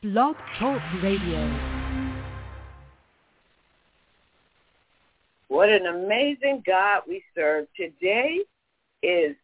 Blog Talk Radio. What an amazing God we serve. Today is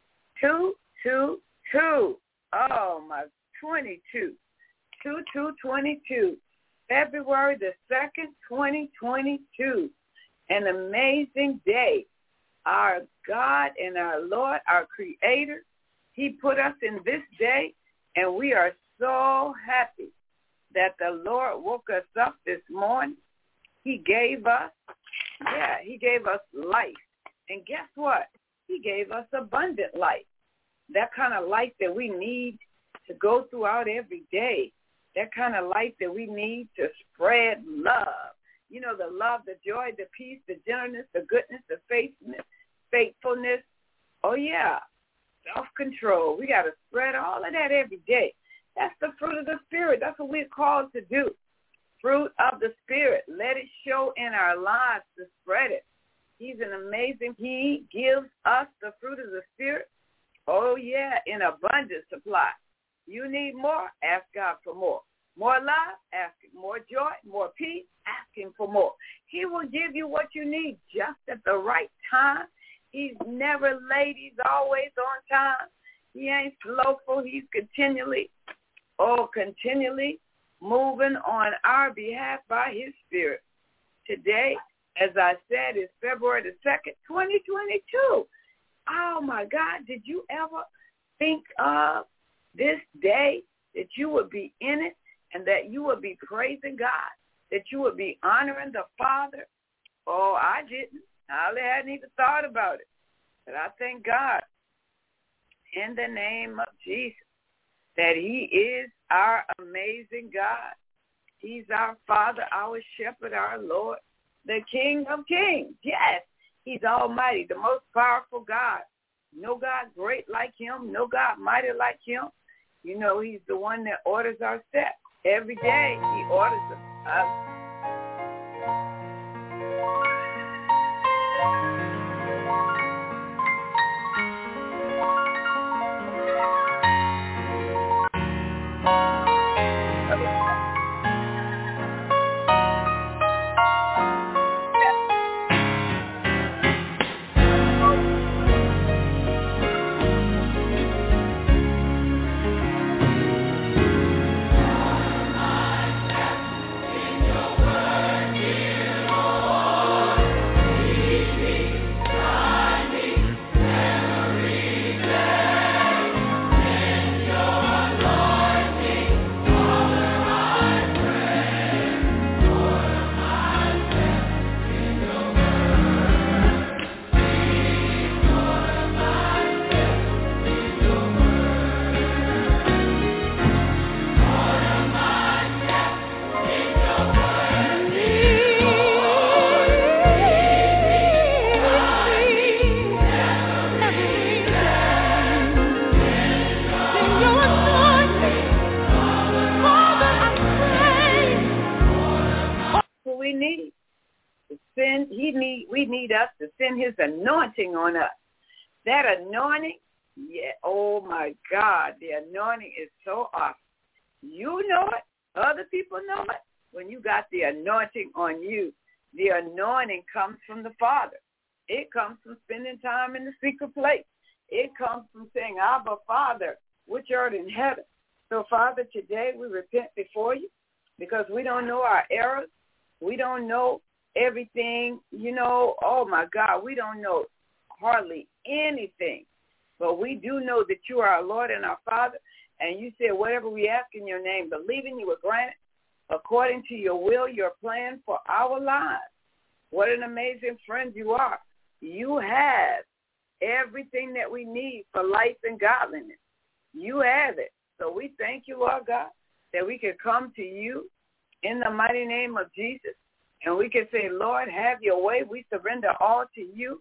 2/2/2. Oh, my 22. 2/2/22. February the 2nd, 2022. An amazing day. Our God and our Lord, our Creator, He put us in this day, and we are so happy that the Lord woke us up this morning. He gave us life. And guess what? He gave us abundant life. That kind of life that we need to go throughout every day. That kind of life that we need to spread love. You know, the love, the joy, the peace, the gentleness, the goodness, the faithfulness. Oh, yeah, self-control. We got to spread all of that every day. That's the fruit of the Spirit. That's what we're called to do. Fruit of the Spirit. Let it show in our lives to spread it. He's an amazing. He gives us the fruit of the Spirit. Oh, yeah, in abundant supply. You need more? Ask God for more. More love? Ask Him. More joy? More peace? Ask Him for more. He will give you what you need just at the right time. He's never late. He's always on time. He ain't slowful. He's continually moving on our behalf by His Spirit. Today, as I said, is February the 2nd, 2022. Oh, my God, did you ever think of this day that you would be in it and that you would be praising God, that you would be honoring the Father? Oh, I didn't. I hadn't even thought about it. But I thank God in the name of Jesus that He is our amazing God. He's our Father, our Shepherd, our Lord, the King of Kings. Yes, He's almighty, the most powerful God. No God great like Him, no God mighty like Him. You know, He's the one that orders our steps. Every day He orders us. We need us to send His anointing on us. That anointing, yeah, oh my God, the anointing is so awesome. You know it. Other people know it. When you got the anointing on you, the anointing comes from the Father. It comes from spending time in the secret place. It comes from saying, Abba, Father, which art in heaven. So, Father, today we repent before you because we don't know our errors. We don't know everything, you know. Oh, my God, we don't know hardly anything. But we do know that you are our Lord and our Father, and you said whatever we ask in your name, believing you will grant it according to your will, your plan for our lives. What an amazing friend you are. You have everything that we need for life and godliness. You have it. So we thank you, Lord God, that we can come to you in the mighty name of Jesus. And we can say, Lord, have your way. We surrender all to you.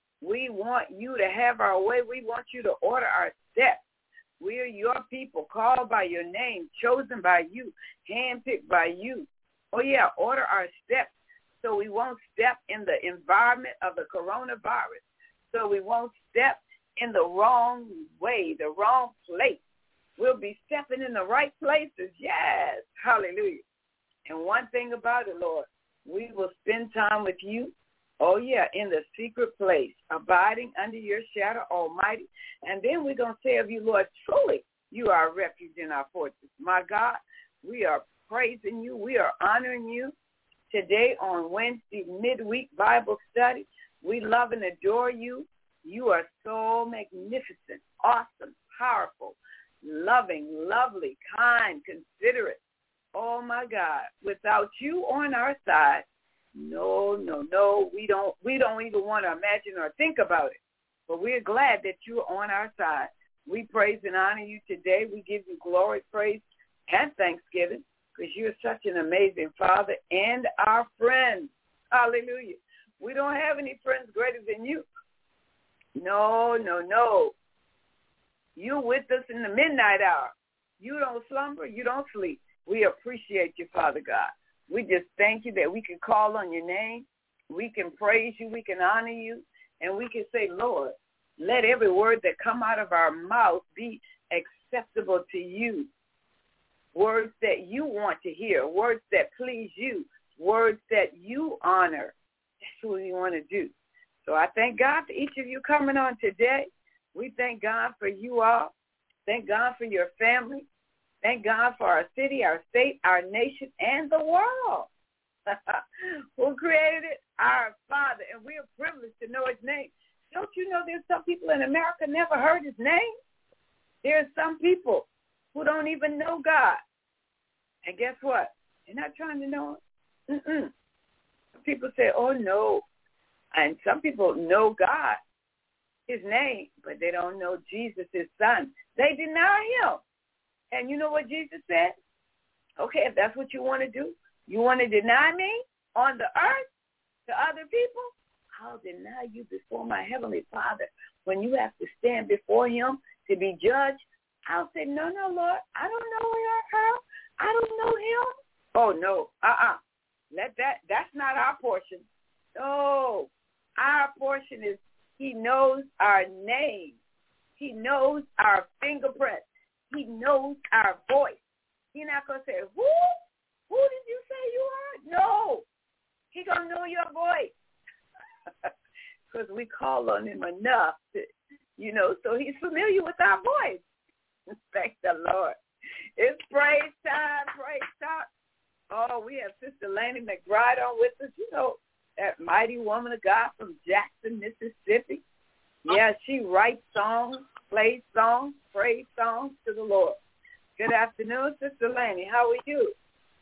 We want you to have our way. We want you to order our steps. We are your people, called by your name, chosen by you, handpicked by you. Oh, yeah, order our steps so we won't step in the environment of the coronavirus, so we won't step in the wrong way, the wrong place. We'll be stepping in the right places. Yes. Hallelujah. And one thing about it, Lord, we will spend time with you. Oh, yeah, in the secret place, abiding under your shadow, Almighty. And then we're going to say of you, Lord, truly, you are a refuge in our fortress. My God, we are praising you. We are honoring you today on Wednesday midweek Bible study. We love and adore you. You are so magnificent, awesome, powerful, loving, lovely, kind, considerate. Oh, my God, without you on our side, no, we don't even want to imagine or think about it. But we're glad that you're on our side. We praise and honor you today. We give you glory, praise, and thanksgiving because you're such an amazing Father and our friend. Hallelujah. We don't have any friends greater than you. No. You're with us in the midnight hour. You don't slumber. You don't sleep. We appreciate you, Father God. We just thank you that we can call on your name. We can praise you. We can honor you. And we can say, Lord, let every word that come out of our mouth be acceptable to you. Words that you want to hear. Words that please you. Words that you honor. That's what we want to do. So I thank God for each of you coming on today. We thank God for you all. Thank God for your family. Thank God for our city, our state, our nation, and the world. Who created it? Our Father. And we are privileged to know his name. Don't you know there's some people in America never heard his name? There's some people who don't even know God. And guess what? They're not trying to know him. Some people say, oh, no. And some people know God, his name, but they don't know Jesus, his son. They deny him. And you know what Jesus said? Okay, if that's what you want to do, you want to deny me on the earth to other people, I'll deny you before my heavenly Father. When you have to stand before him to be judged, I'll say, no, Lord, I don't know her. I don't know him. Oh, no, that's not our portion. No, our portion is he knows our name. He knows our fingerprint. He knows our voice. He's not going to say, who? Who did you say you are? No. He's going to know your voice. Because we call on him enough to, so he's familiar with our voice. Thank the Lord. It's praise time. Oh, we have Sister Laney McBride on with us. That mighty woman of God from Jackson, Mississippi. Yeah, she writes songs, plays songs, praise songs to the Lord. Good afternoon, Sister Laney. How are you?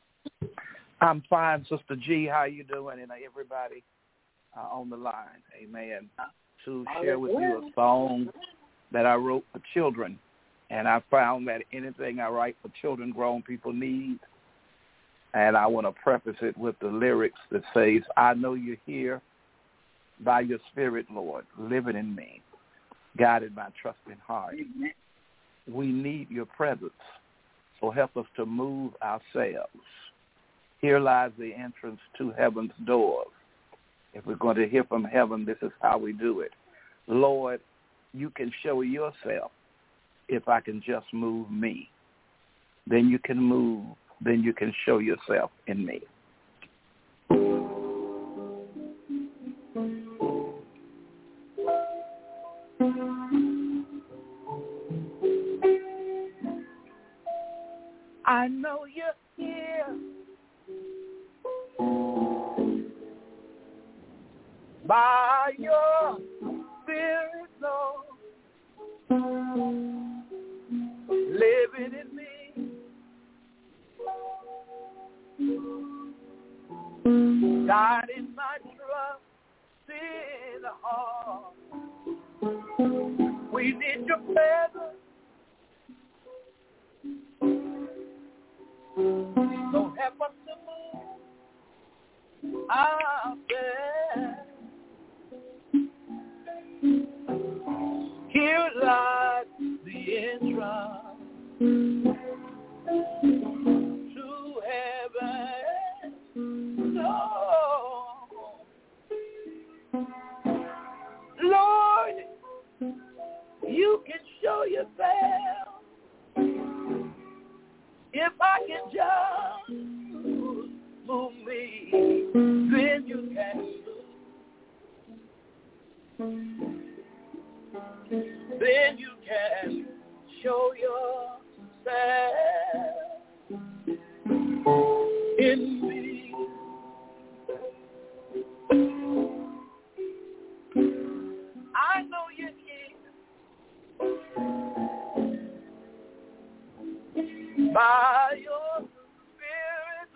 I'm fine, Sister G. How you doing? And everybody on the line, amen, to share with you a song that I wrote for children. And I found that anything I write for children, grown people need. And I want to preface it with the lyrics that says, I know you're here by your spirit, Lord, living in me, guided by trusting heart. Amen. We need your presence, so help us to move ourselves. Here lies the entrance to heaven's doors. If we're going to hear from heaven, this is how we do it. Lord, you can show yourself if I can just move me. Then you can move. Then you can show yourself in me. I know you're here by your spirit, Lord, living in me. Guiding my trust in the heart. We need your presence. So help us to move ourselves. Here lies the entrance to heaven. Lord, you can show I can just move me, then you can move. Then you can show yourself in me. I know you can by your spirit,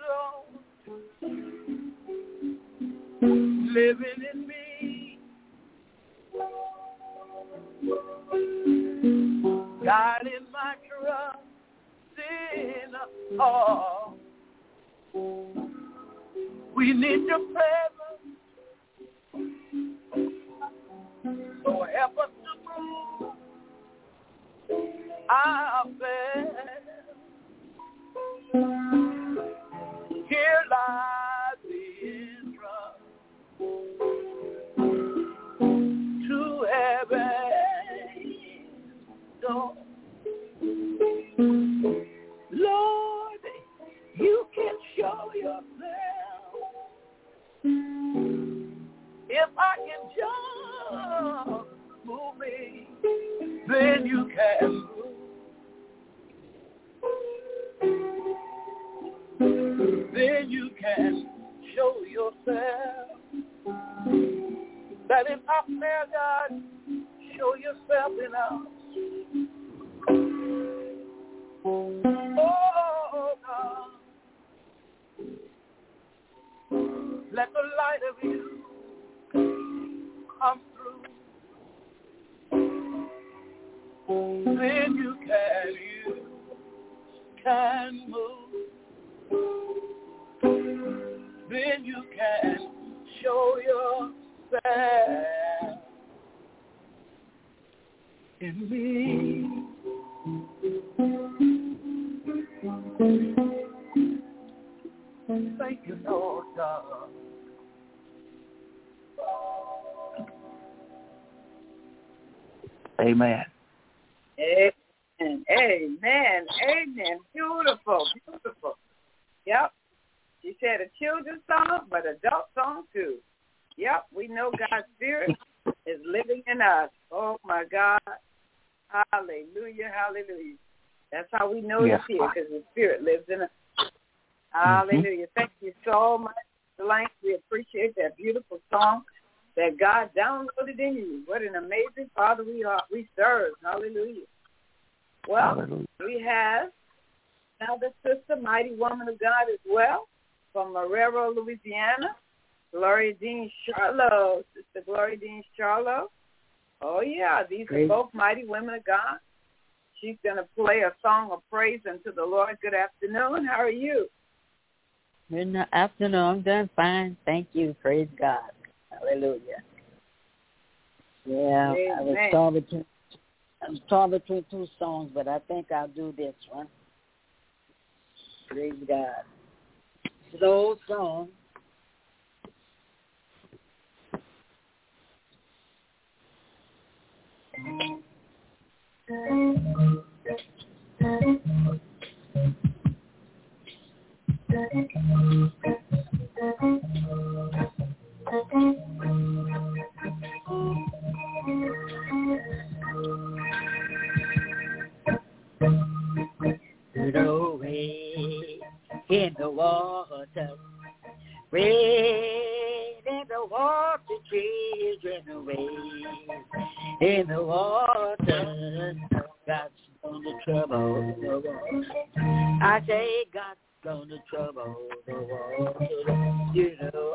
Lord, living in me. God in my trust in all. We need your presence, so help us to move our faith. Here lies the entrance to heaven. Lord, you can show yourself. If I can just move me, then you can move. Then you can show yourself. That if I fail, God, show yourself in us. Oh, God, let the light of you come through. Then you can move. Then you can show yourself in me. Thank you, Lord God. Amen. Amen. Amen. Amen. Beautiful. Beautiful. Yep. She said a children's song, but adult song too. Yep. We know God's Spirit is living in us. Oh, my God. Hallelujah. Hallelujah. That's how we know He's here, because the Spirit lives in us. Hallelujah. Thank you so much, Lane. We appreciate that beautiful song that God downloaded in you. What an amazing Father we serve. Hallelujah. Well, we have another sister, mighty woman of God as well, from Marrero, Louisiana, Gloria Dean Charlo. Sister Gloria Dean Charlo. Oh, yeah, these are both mighty women of God. She's going to play a song of praise unto the Lord. Good afternoon. How are you? Good afternoon. I'm doing fine. Thank you. Praise God. Hallelujah. Yeah, Amen. I was torn between two songs, but I think I'll do this one. Praise God. It's an old song. Away in the water, red in the water, children away in the water. God's gonna trouble the water. I say God's gonna trouble the water. You know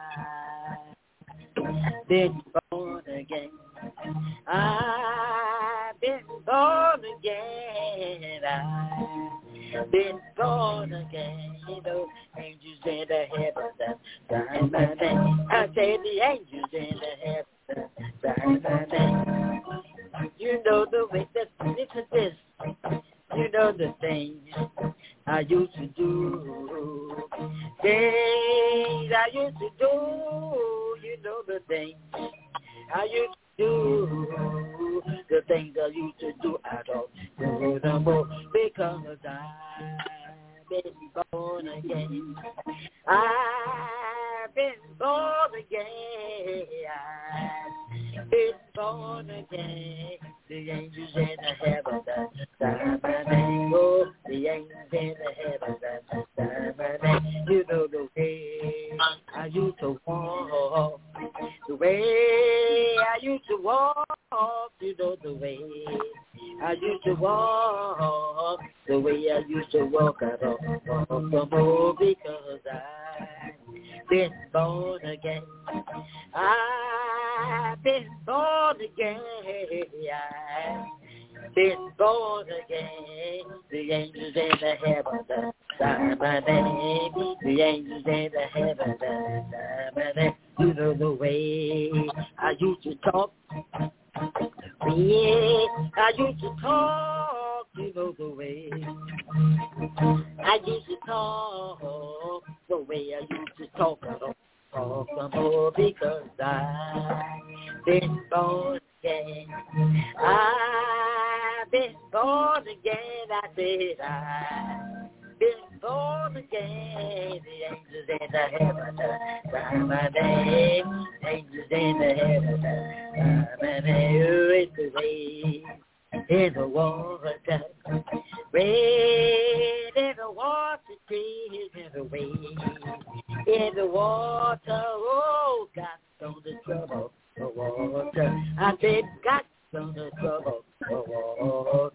I've been born again. I've been born again. I've been born again. You know, angels in the heavens, sign my name. I say the angels in the heavens, sign my name. You know the way that listen this. You know the things I used to do. Things I used to do. You know the things I used to do. The things I used to do, I don't do no more, because I've been born again. I've been born again. I've been born again. The angels in the heaven sign my name. Oh, the angels in the heaven sign my name. You know the way I used to walk, the way I used to walk. You know the way I used to walk, the way I used to walk. I don't walk no more because I've been born again. I've been born again. I've been born again. The angels in the heaven sign my name. The angels in the heaven sign my name. You know the way I used to talk. Yeah, I used to talk, you know the way. I used to talk, the way I used to talk. I don't talk no more because I've been born again. I've been born again, I said I've been born again. The angels in the heaven sign my name. Angels in the heaven sign my name. It's the way in the water, red in the water, trees in the way in the water. Oh, got on the trouble, the water. I said, got on the trouble, the water.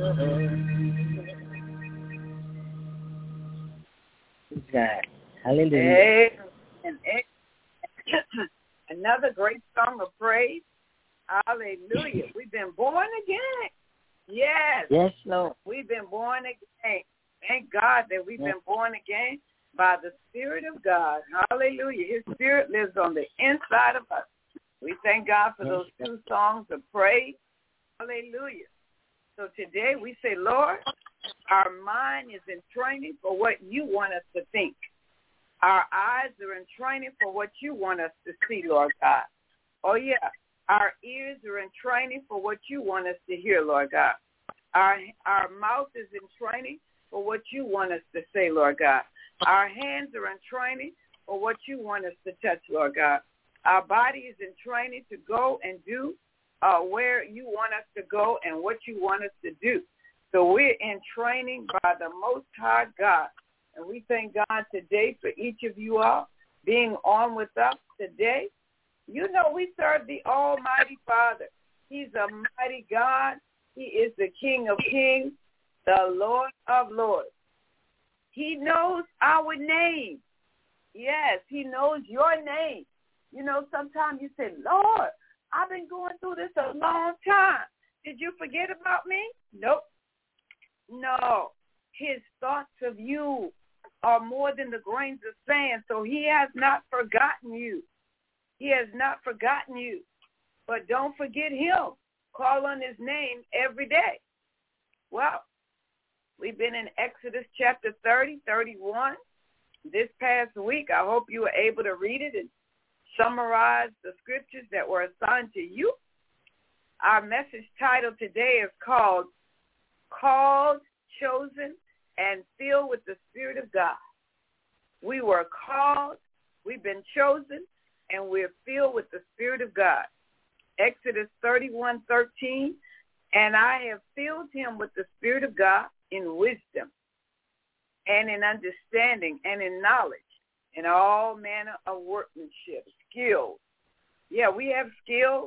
God. Hallelujah. Amen. Another great song of praise. Hallelujah. We've been born again. Yes. Yes, Lord. We've been born again. Thank God that we've been born again by the Spirit of God. Hallelujah. His Spirit lives on the inside of us. We thank God for those two songs of praise. Hallelujah. So today we say, Lord, our mind is in training for what you want us to think. Our eyes are in training for what you want us to see, Lord God. Oh, yeah. Our ears are in training for what you want us to hear, Lord God. Our mouth is in training for what you want us to say, Lord God. Our hands are in training for what you want us to touch, Lord God. Our body is in training to go and do where you want us to go and what you want us to do. So we're in training by the Most High God. And we thank God today for each of you all being on with us today. You know we serve the Almighty Father. He's a mighty God. He is the King of kings, the Lord of lords. He knows our name. Yes, he knows your name. You know, sometimes you say, Lord, I've been going through this a long time. Did you forget about me? Nope. No. His thoughts of you are more than the grains of sand, so he has not forgotten you. He has not forgotten you. But don't forget him. Call on his name every day. Well, we've been in Exodus chapter 30, 31 this past week. I hope you were able to read it and summarize the scriptures that were assigned to you. Our message title today is called Called, Chosen, and Filled with the Spirit of God. We were called, we've been chosen, and we're filled with the Spirit of God. Exodus 31:13, and I have filled him with the Spirit of God in wisdom and in understanding and in knowledge and all manner of workmanship, skills. Yeah, we have skills.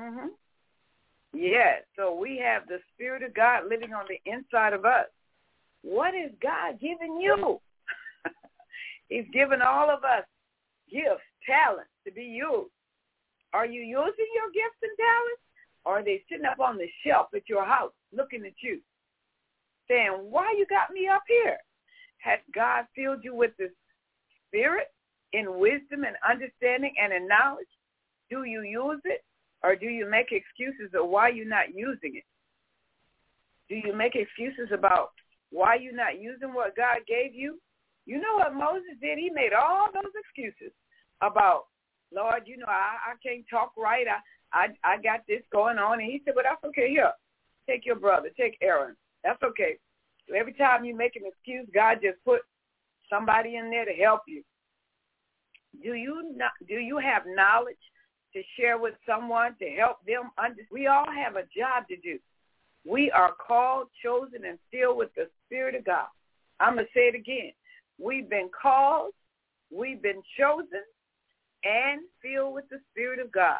Yeah, so we have the Spirit of God living on the inside of us. What is God giving you? He's given all of us gifts, talents to be used. Are you using your gifts and talents? Or are they sitting up on the shelf at your house looking at you, saying, why you got me up here? Has God filled you with the Spirit in wisdom and understanding and in knowledge? Do you use it? Or do you make excuses of why you're not using it? Do you make excuses about why you're not using what God gave you? You know what Moses did? He made all those excuses about, Lord, you know, I can't talk right. I got this going on. And he said, well, that's okay. Here, take your brother. Take Aaron. That's okay. So every time you make an excuse, God just put somebody in there to help you. Do you have knowledge to share with someone to help them understand? We all have a job to do. We are called, chosen, and filled with the Spirit of God. I'm going to say it again. We've been called, we've been chosen, and filled with the Spirit of God.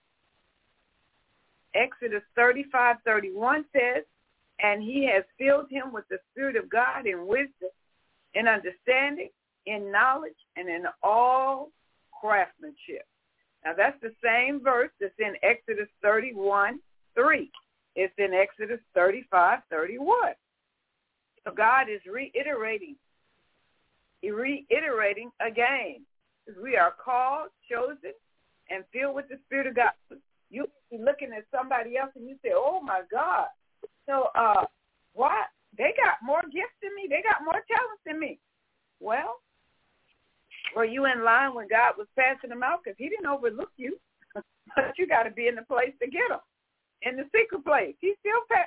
Exodus 35:31 says, and he has filled him with the Spirit of God in wisdom, in understanding, in knowledge, and in all craftsmanship. Now, that's the same verse that's in Exodus 31:3. It's in Exodus 35:31. So God is reiterating again. We are called, chosen, and filled with the Spirit of God. You be looking at somebody else and you say, oh, my God. So what? They got more gifts than me. They got more talents than me. Well, were you in line when God was passing them out? Because he didn't overlook you. But you got to be in the place to get them. In the secret place. He's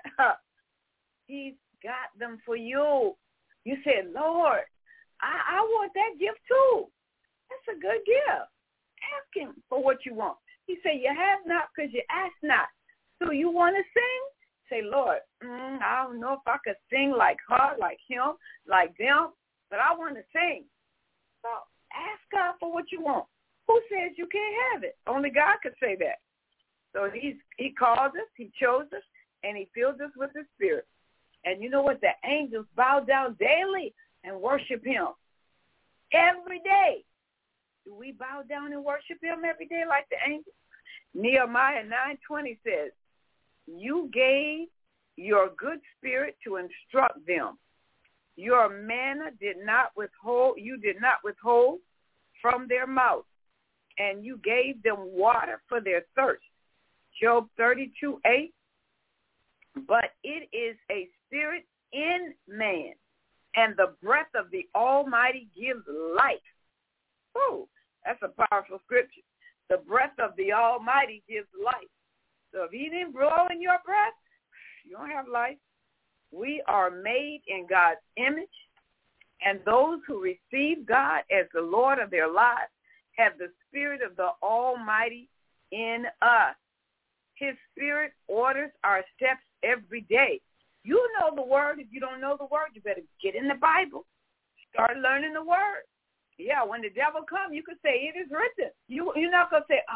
got them for you. You said, Lord, I want that gift too. That's a good gift. Ask him for what you want. He said, you have not because you ask not. So you want to sing? Say, Lord, I don't know if I could sing like her, like him, like them, but I want to sing. So ask God for what you want. Who says you can't have it? Only God could say that. So he called us, he chose us, and he filled us with his Spirit. And you know what? The angels bow down daily and worship him every day. Do we bow down and worship him every day like the angels? Nehemiah 9:20 says, you gave your good spirit to instruct them. Your manna you did not withhold from their mouth, and you gave them water for their thirst. Job 32:8. But it is a spirit in man, and the breath of the Almighty gives life. Oh, that's a powerful scripture. The breath of the Almighty gives life. So if he didn't blow in your breath, you don't have life. We are made in God's image, and those who receive God as the Lord of their lives have the Spirit of the Almighty in us. His Spirit orders our steps every day. You know the Word. If you don't know the Word, you better get in the Bible. Start learning the Word. Yeah, when the devil comes, you can say, it is written. You're not going to say,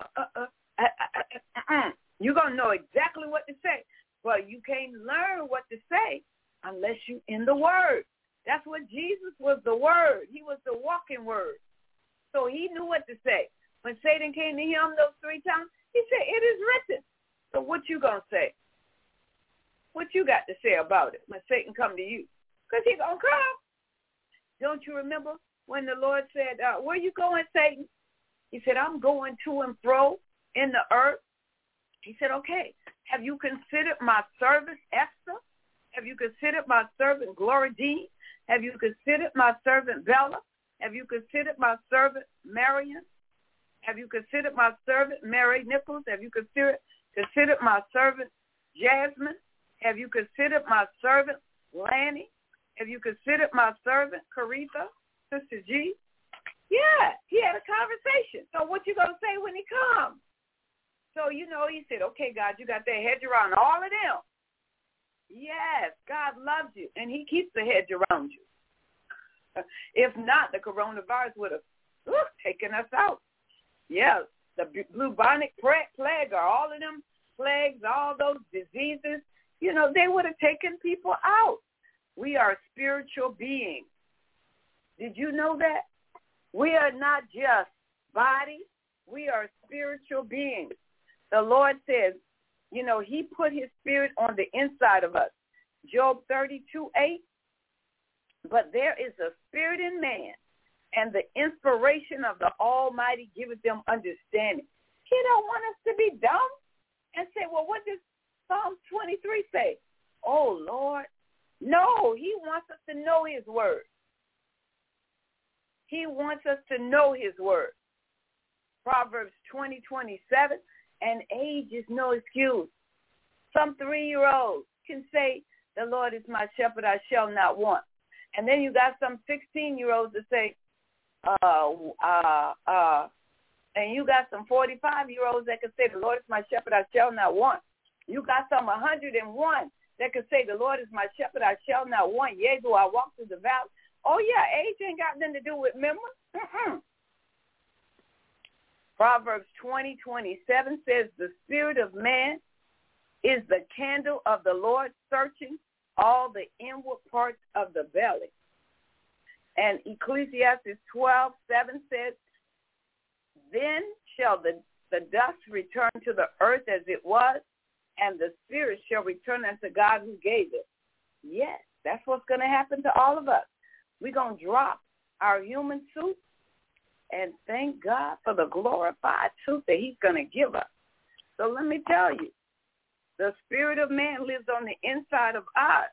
You're going to know exactly what to say. But you can't learn what to say unless you're in the Word. That's what Jesus was, the Word. He was the walking Word. So he knew what to say. When Satan came to him those 3 times, he said, it is written. So what you going to say? What you got to say about it when Satan come to you? Because he's going to come. Don't you remember when the Lord said, where you going, Satan? He said, I'm going to and fro in the earth. He said, okay, have you considered my servant Esther? Have you considered my servant Glory Dean? Have you considered my servant Bella? Have you considered my servant Marion? Have you considered my servant Mary Nichols? Have you considered my servant Jasmine? Have you considered my servant Lanny? Have you considered my servant Caritha, Sister G? Yeah, he had a conversation. So what you going to say when he comes? So, he said, okay, God, you got that hedge around all of them. Yes, God loves you, and he keeps the hedge around you. If not, the coronavirus would have taken us out. Yeah, the bubonic plague or all of them plagues, all those diseases, they would have taken people out. We are spiritual beings. Did you know that? We are not just bodies. We are spiritual beings. The Lord says, he put his Spirit on the inside of us. Job 32:8. But there is a spirit in man, and the inspiration of the Almighty giveth them understanding. He don't want us to be dumb and say, well, what does Psalm 23 say? Oh, Lord. No, he wants us to know his word. He wants us to know his word. Proverbs 20:27, and age is no excuse. Some 3-year-olds can say, the Lord is my shepherd, I shall not want. And then you got some 16-year-olds that say, and you got some 45-year-olds that can say, the Lord is my shepherd, I shall not want. You got some 101 that can say, the Lord is my shepherd, I shall not want. Yea, do I walk through the valley? Oh, yeah, age ain't got nothing to do with memory. Proverbs 20:27 says, the spirit of man is the candle of the Lord, searching all the inward parts of the belly. And Ecclesiastes 12:7 says, then shall the dust return to the earth as it was, and the spirit shall return unto God who gave it. Yes, that's what's going to happen to all of us. We're going to drop our human suit and thank God for the glorified suit that he's going to give us. So let me tell you, the spirit of man lives on the inside of us.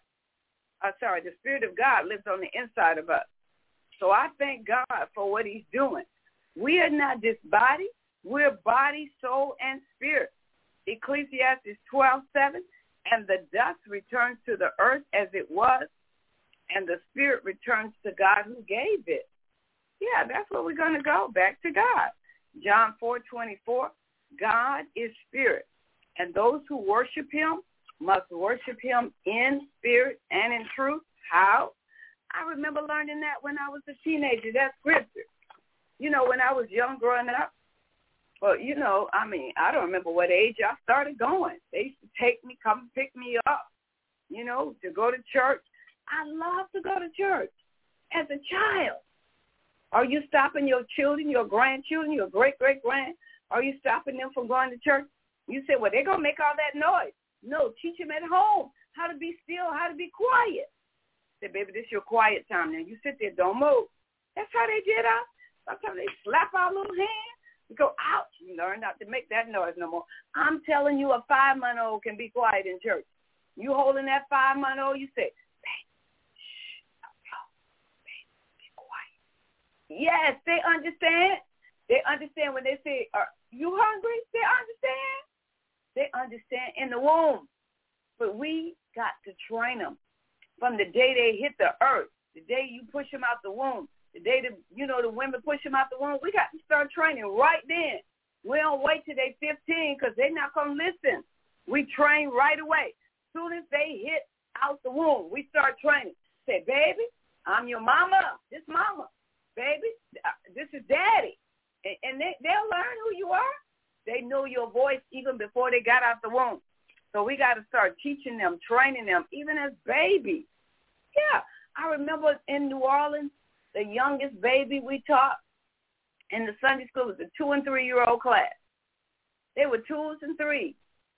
The spirit of God lives on the inside of us. So I thank God for what he's doing. We are not just body. We're body, soul, and spirit. Ecclesiastes 12:7, and the dust returns to the earth as it was, and the spirit returns to God who gave it. Yeah, that's where we're going to go, back to God. John 4:24, God is spirit, and those who worship him must worship him in spirit and in truth. How? I remember learning that when I was a teenager, that scripture. You know, when I was young growing up, well, you know, I mean, I don't remember what age I started going. They used to take me, come pick me up, you know, to go to church. I love to go to church as a child. Are you stopping your children, your grandchildren, your great-great-grand? Are you stopping them from going to church? You say, well, they're going to make all that noise. No, teach them at home how to be still, how to be quiet. Say, baby, this is your quiet time now. You sit there, don't move. That's how they did us. Sometimes they slap our little hand. We go, ouch, you learn not to make that noise no more. I'm telling you, a 5-month-old can be quiet in church. You holding that 5-month-old, you say, baby, shh, baby, be quiet. Yes, they understand. They understand when they say, are you hungry? They understand. They understand in the womb. But we got to train them from the day they hit the earth, the day you push them out the womb. The day the women push them out the womb, we got to start training right then. We don't wait till they're 15 because they're not going to listen. We train right away. As soon as they hit out the womb, we start training. Say, baby, I'm your mama. This mama. Baby, this is daddy. And they'll learn who you are. They know your voice even before they got out the womb. So we got to start teaching them, training them, even as babies. Yeah, I remember in New Orleans, the youngest baby we taught in the Sunday school was a 2- and 3-year-old class. They were 2s and 3s.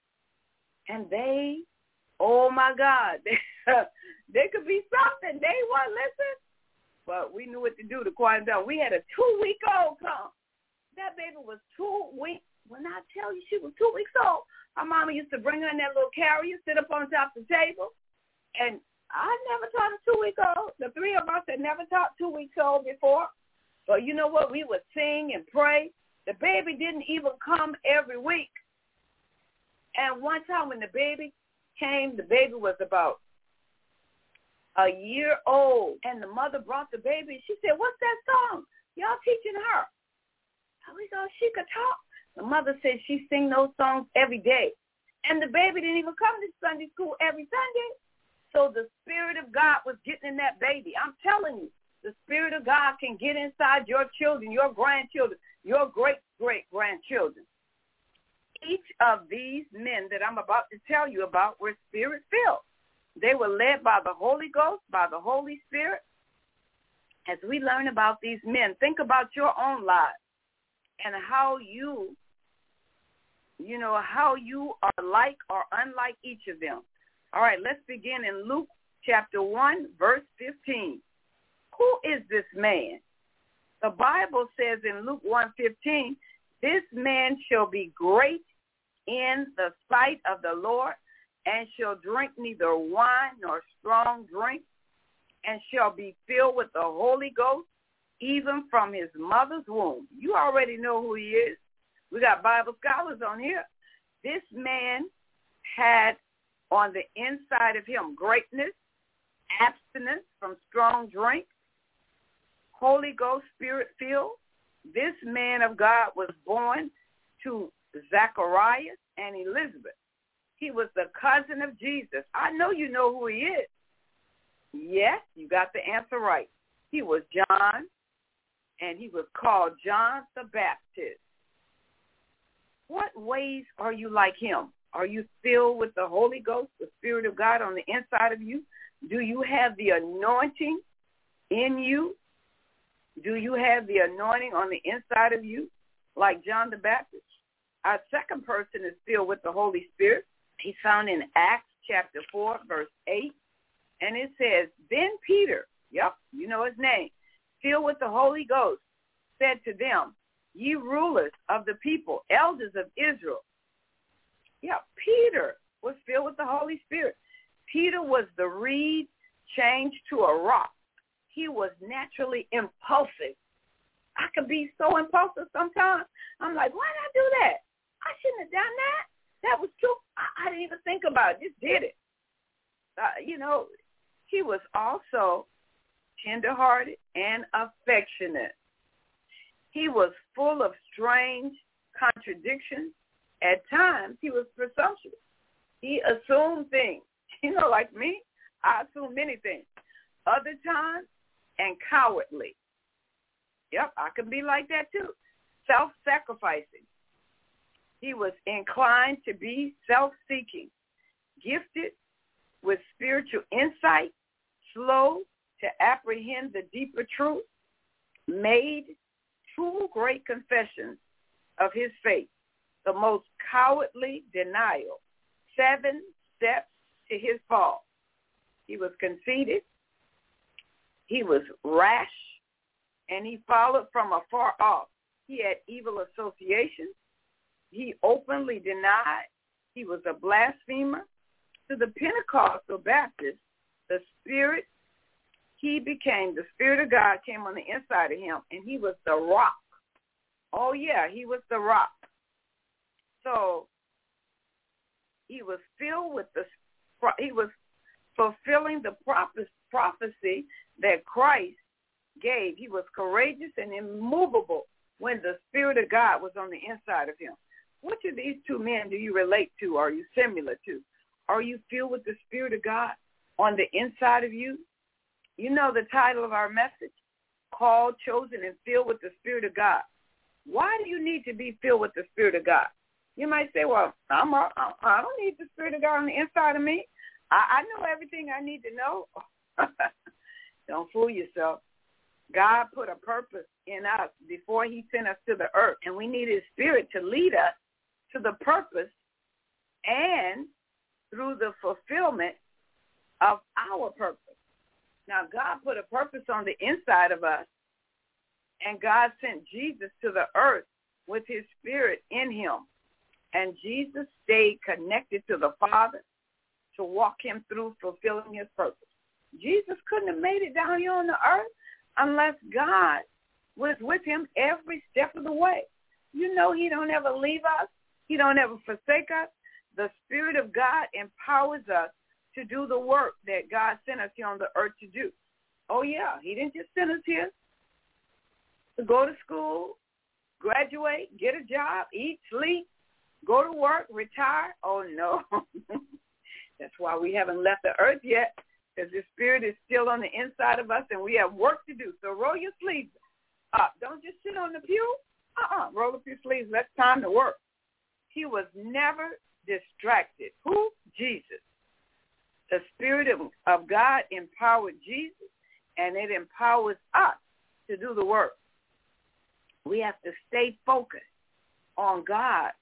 And they, oh, my God, they could be something. They wouldn't listen. But we knew what to do to quiet them down. We had a 2-week-old come. That baby was 2 weeks. When I tell you she was 2 weeks old, her mama used to bring her in that little carrier, sit up on top of the table, and I never taught a 2-week-old. The 3 of us had never taught 2 weeks old before. But you know what? We would sing and pray. The baby didn't even come every week. And one time when the baby came, the baby was about a year old. And the mother brought the baby. She said, what's that song? Y'all teaching her. And we go, she could talk. The mother said she sing those songs every day. And the baby didn't even come to Sunday school every Sunday. So the Spirit of God was getting in that baby. I'm telling you, the Spirit of God can get inside your children, your grandchildren, your great-great-grandchildren. Each of these men that I'm about to tell you about were Spirit-filled. They were led by the Holy Ghost, by the Holy Spirit. As we learn about these men, think about your own lives and how you are like or unlike each of them. All right, let's begin in Luke chapter 1, verse 15. Who is this man? The Bible says in Luke 1:15, this man shall be great in the sight of the Lord, and shall drink neither wine nor strong drink, and shall be filled with the Holy Ghost, even from his mother's womb. You already know who he is. We got Bible scholars on here. This man had on the inside of him. Greatness, abstinence from strong drink, Holy Ghost Spirit-filled. This man of God was born to Zacharias and Elizabeth. He was the cousin of Jesus. I know you know who he is. Yes, you got the answer right. He was John, and he was called John the Baptist. What ways are you like him? Are you filled with the Holy Ghost, the Spirit of God on the inside of you? Do you have the anointing in you? Do you have the anointing on the inside of you like John the Baptist? Our second person is filled with the Holy Spirit. He's found in Acts chapter 4, verse 8. And it says, then Peter, yep, you know his name, filled with the Holy Ghost, said to them, ye rulers of the people, elders of Israel. Yeah, Peter was filled with the Holy Spirit. Peter was the reed changed to a rock. He was naturally impulsive. I could be so impulsive sometimes. I'm like, why did I do that? I shouldn't have done that. That was too, I didn't even think about it. Just did it. He was also tenderhearted and affectionate. He was full of strange contradictions. At times, he was presumptuous. He assumed things. Like me, I assume many things. Other times, and cowardly. Yep, I could be like that too. Self-sacrificing. He was inclined to be self-seeking, gifted with spiritual insight, slow to apprehend the deeper truth, made 2 great confessions of his faith, the most cowardly denial, 7 steps to his fall. He was conceited, he was rash, and he followed from afar off. He had evil associations. He openly denied. He was a blasphemer. To the Pentecostal Baptist, the Spirit of God came on the inside of him, and he was the rock. Oh, yeah, he was the rock. So he was filled with he was fulfilling the prophecy that Christ gave. He was courageous and immovable when the Spirit of God was on the inside of him. Which of these 2 men do you relate to? Are you similar to? Are you filled with the Spirit of God on the inside of you? You know the title of our message, Called, Chosen, and Filled with the Spirit of God. Why do you need to be filled with the Spirit of God? You might say, well, I don't need the Spirit of God on the inside of me. I know everything I need to know. Don't fool yourself. God put a purpose in us before he sent us to the earth, and we need his Spirit to lead us to the purpose and through the fulfillment of our purpose. Now, God put a purpose on the inside of us, and God sent Jesus to the earth with his Spirit in him. And Jesus stayed connected to the Father to walk him through fulfilling his purpose. Jesus couldn't have made it down here on the earth unless God was with him every step of the way. You know he don't ever leave us. He don't ever forsake us. The Spirit of God empowers us to do the work that God sent us here on the earth to do. Oh, yeah, he didn't just send us here to go to school, graduate, get a job, eat, sleep, go to work, retire. Oh, no. That's why we haven't left the earth yet, because the Spirit is still on the inside of us, and we have work to do. So roll your sleeves up. Don't just sit on the pew. Roll up your sleeves. That's time to work. He was never distracted. Who? Jesus. The Spirit of God empowered Jesus, and it empowers us to do the work. We have to stay focused on God.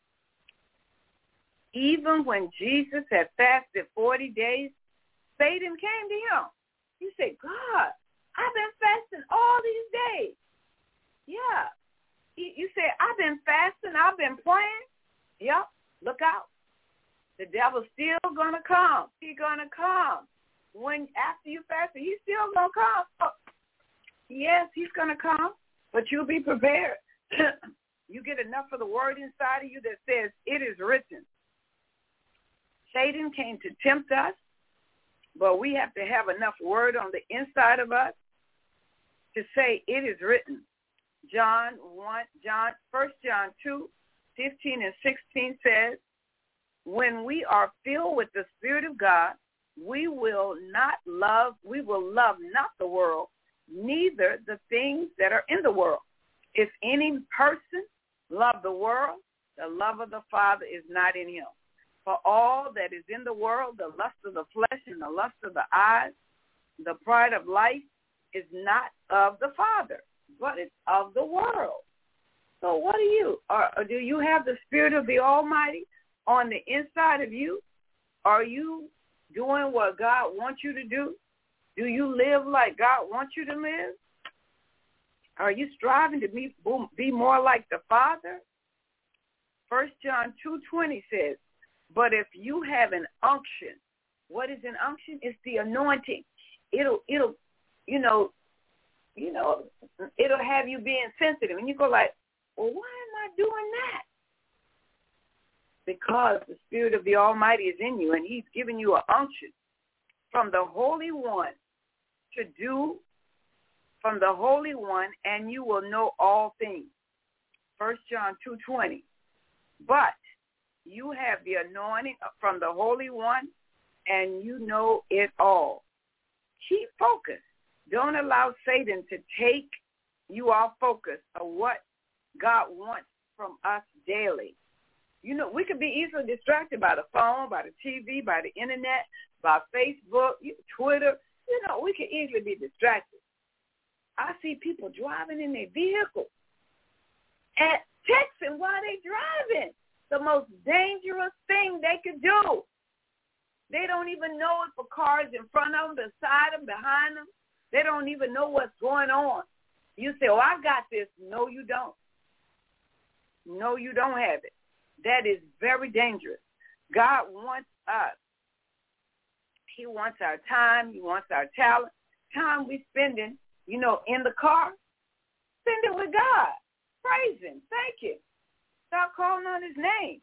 Even when Jesus had fasted 40 days, Satan came to him. He said, God, I've been fasting all these days. Yeah. You say, I've been fasting, I've been praying. Yep, look out. The devil's still going to come. He's going to come. After you fast, he's still going to come. Oh, yes, he's going to come, but you'll be prepared. You get enough of the word inside of you that says, it is written. Satan came to tempt us, but we have to have enough word on the inside of us to say it is written. 1 John 2, 15 and 16 says, when we are filled with the Spirit of God, we will love not the world, neither the things that are in the world. If any person love the world, the love of the Father is not in him. For all that is in the world, the lust of the flesh and the lust of the eyes, the pride of life, is not of the Father, but it's of the world. So what are you? Do you have the Spirit of the Almighty on the inside of you? Are you doing what God wants you to do? Do you live like God wants you to live? Are you striving to be more like the Father? 1 John 2:20 says, but if you have an unction, what is an unction? It's the anointing. It'll have you being sensitive. And you go like, well, why am I doing that? Because the Spirit of the Almighty is in you, and he's giving you an unction from the Holy One to do from the Holy One, and you will know all things. 1 John 2:20. But you have the anointing from the Holy One, and you know it all. Keep focused. Don't allow Satan to take you off focus of what God wants from us daily. You know, we could be easily distracted by the phone, by the TV, by the internet, by Facebook, Twitter. You know, we can easily be distracted. I see people driving in their vehicles and texting while they're driving. The most dangerous thing they could do. They don't even know if a car is in front of them, beside them, behind them. They don't even know what's going on. You say, oh, I got this. No, you don't. No, you don't have it. That is very dangerous. God wants us. He wants our time. He wants our talent. Time we spending, in the car, spend it with God. Praise him. Thank him. Stop calling on his name.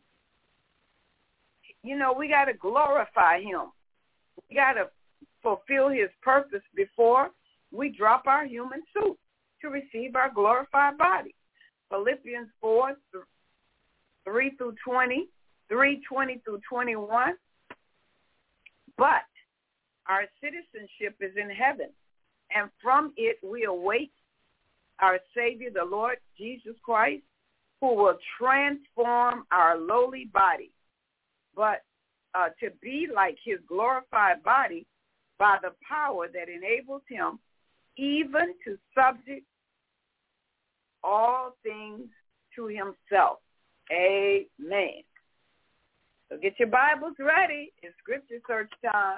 We got to glorify him. We got to fulfill his purpose before we drop our human suit to receive our glorified body. Philippians 4, 3 through 20, 3:20 through 21. But our citizenship is in heaven, and from it we await our Savior, the Lord Jesus Christ, who will transform our lowly body, but to be like his glorified body by the power that enables him even to subject all things to himself. Amen. So get your Bibles ready. It's scripture search time.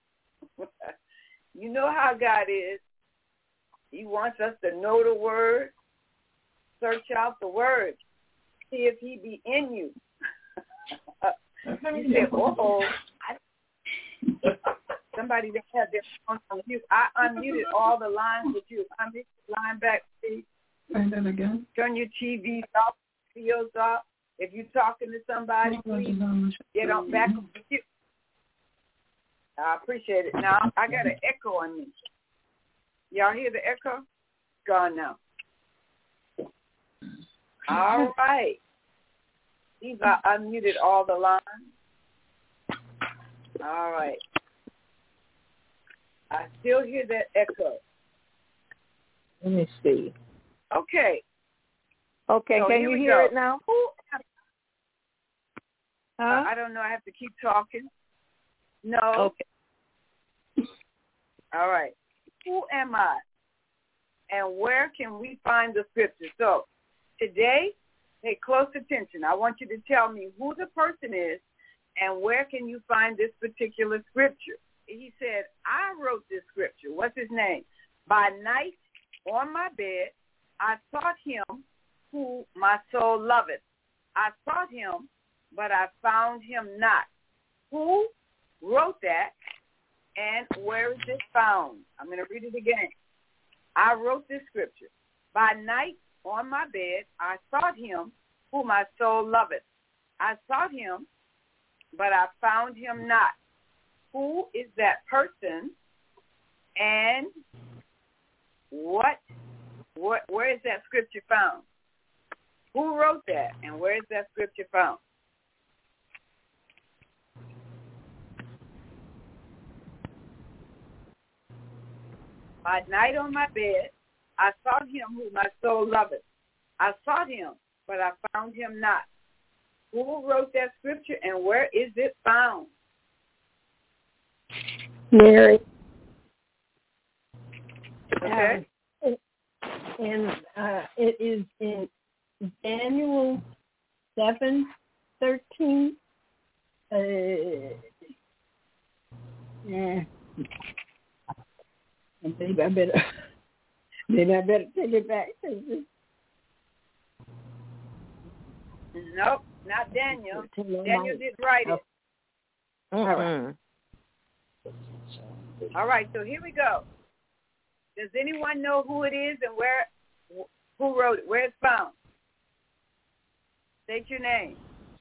You know how God is. He wants us to know the word, search out the word, see if he be in you. You say, somebody that had their phone on mute. I unmuted all the lines with you. Unmute the line back, please. Say that again. Turn your TVs off, videos off. If you're talking to somebody, please get on back with you. I appreciate it. Now, I got an echo on me. Y'all hear the echo? Gone now. All right. These I unmuted all the lines. All right. I still hear that echo. Let me see. Okay. Okay, so can you hear it now? I don't know. I have to keep talking. No. Okay. All right. Who am I? And where can we find the scripture? So today, pay close attention. I want you to tell me who the person is and where can you find this particular scripture. He said, I wrote this scripture. What's his name? By night on my bed, I sought him who my soul loveth. I sought him, but I found him not. Who wrote that, and where is it found? I'm going to read it again. I wrote this scripture. By night on my bed, I sought him who my soul loveth. I sought him, but I found him not. Who is that person? And where is that scripture found? Who wrote that? And where is that scripture found? By night on my bed, I sought him who my soul loveth. I sought him, but I found him not. Who wrote that scripture, and where is it found? Mary. Okay. And it is in Daniel 7:13. Maybe I better take it back. Nope, not Daniel. Daniel didn't write it. All right, so here we go. Does anyone know who it is and who wrote it, where it's found? State your name.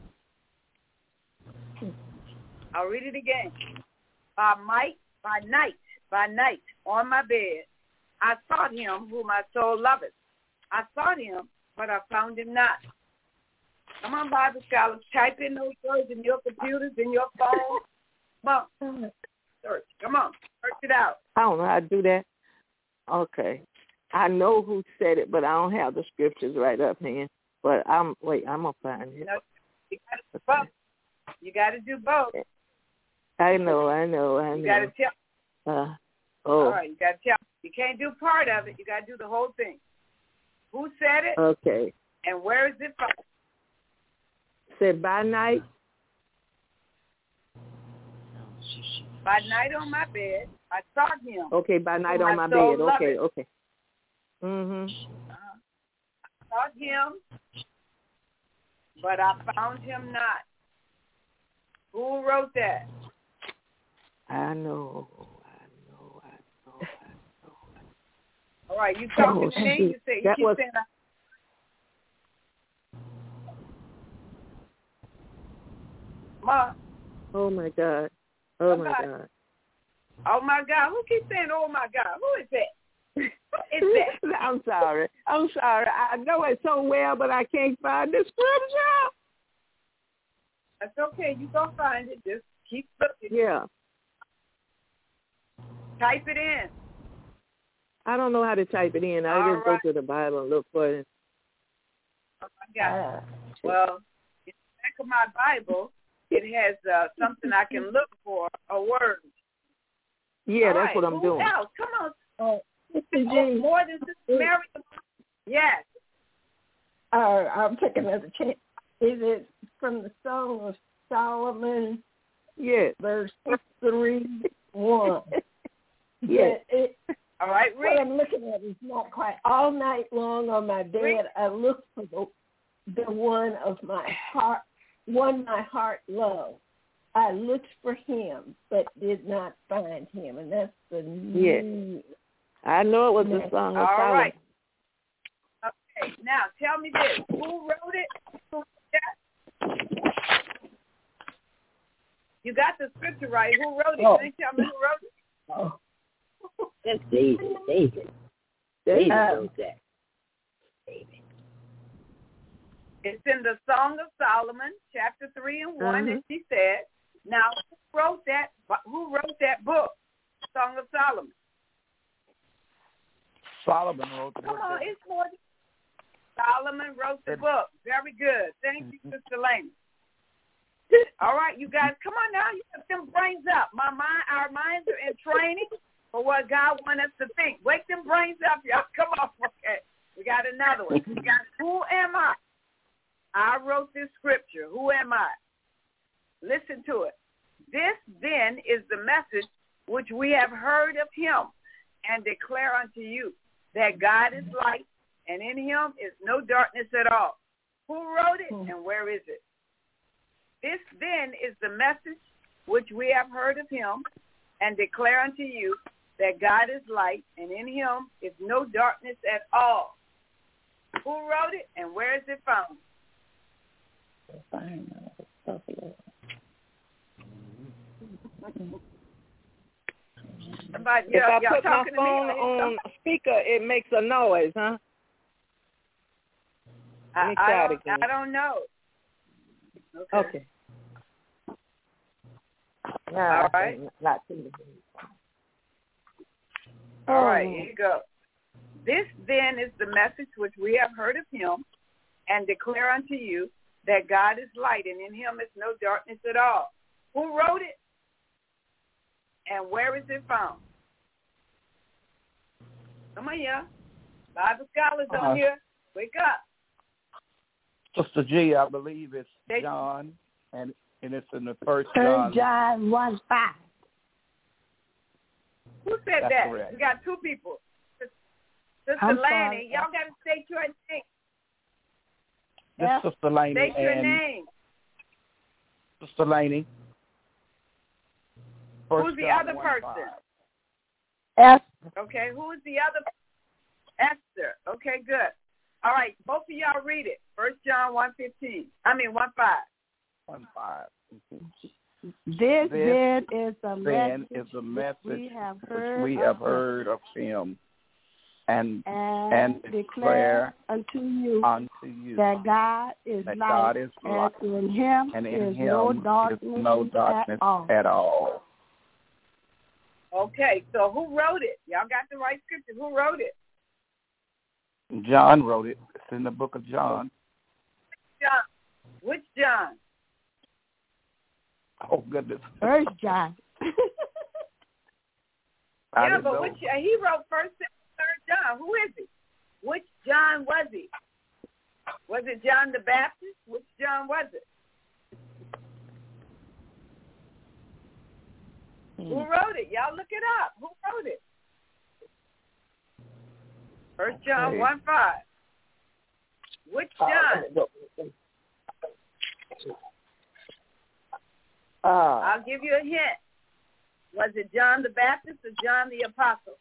I'll read it again. By night, on my bed, I sought him whom my soul loveth. I sought him, but I found him not. Come on, Bible scholars, type in those words in your computers, in your phone. Come on, search. Come on, search it out. I don't know how to do that. Okay. I know who said it, but I don't have the scriptures right up here. But I'm gonna find it. No, you gotta do both. You gotta do both. I know. You gotta tell. All right, you gotta tell. You can't do part of it. You gotta do the whole thing. Who said it? Okay. And where is it from? Said by night. By night on my bed, I sought him. Okay, by night on my bed. Okay. I sought him, but I found him not. Who wrote that? I know. All right, you talking to me? You say you keep saying. Ma. Oh my God. Oh my God. Oh my God. Who keeps saying, oh my God? Who is that? Who is that? I'm sorry. I know it so well, but I can't find the scripture. That's okay. You gonna find it. Just keep looking. Yeah. Type it in. I don't know how to type it in. I just go to the Bible and look for it. Oh my God. Well, in the back of my Bible, it has something I can look for, a word. Yeah, all that's right. what I'm doing. Else? Come on. More than just Mary. Yes. I'm taking another chance. Is it from the Song of Solomon? Yes. Verse 3:1. Yes. All right, read. What I'm looking at is not quite. All night long on my bed, I looked for the one of my heart, one my heart loved. I looked for him, but did not find him, and that's the new. I know it was the Song of Solomon. All right. Okay, now tell me this: who wrote it? Who wrote that? You got the scripture right. Who wrote it? Can you tell me who wrote it? Oh. That's David. David wrote that. David. It's in the Song of Solomon, chapter 3:1, and she said, "Now who wrote that? Who wrote that book, Song of Solomon?" Solomon wrote the book. Come on, it's more. Solomon wrote the book. Very good. Thank you, Sister Lane. All right, you guys, come on now. You get them brains up. Our minds are in training for what God wants us to think. Wake them brains up, y'all. Come on. Okay. We got another one. We got, who am I? I wrote this scripture. Who am I? Listen to it. This then is the message which we have heard of him and declare unto you, that God is light, and in him is no darkness at all. Who wrote it, and where is it? This then is the message which we have heard of him and declare unto you, that God is light, and in him is no darkness at all. Who wrote it, and where is it found? Somebody, If I y'all put my talking phone to me? on speaker, it makes a noise, huh? Let me try it again. I don't know. Okay. All right. Not too much. All right, here you go. This then is the message which we have heard of him and declare unto you that God is light and in him is no darkness at all. Who wrote it? And where is it found? Come on, yeah. Bible scholars on here. Wake up. Sister G, I believe it's John, and it's in the first John. John 1:5. Who said That's that? correct. We got two people. Sister I'm Lanny, sorry. y'all got to state your name. This is Sister Laney State your and name. Sister Laney. Who's the John other 1:5. person? Esther. Okay, who is the other? Esther. Okay, good. All right, both of y'all read it. 1 John 1:15. 1:5. 1:5. This then is a Then message, is a message we have heard of him and declare unto you that God is that light, God is light, and in him and in is him no is darkness, no darkness at all. at all. Okay, so who wrote it? Y'all got the right scripture. Who wrote it? John wrote it. It's in the book of John. John. Which John? Oh, goodness. First John. Yeah, but which he wrote 1st and 3rd John. Who is he? Which John was he? Was it John the Baptist? Which John was it? Who wrote it? Y'all look it up. Who wrote it? 1 John 1:5. Which John? I'll give you a hint. Was it John the Baptist or John the Apostle?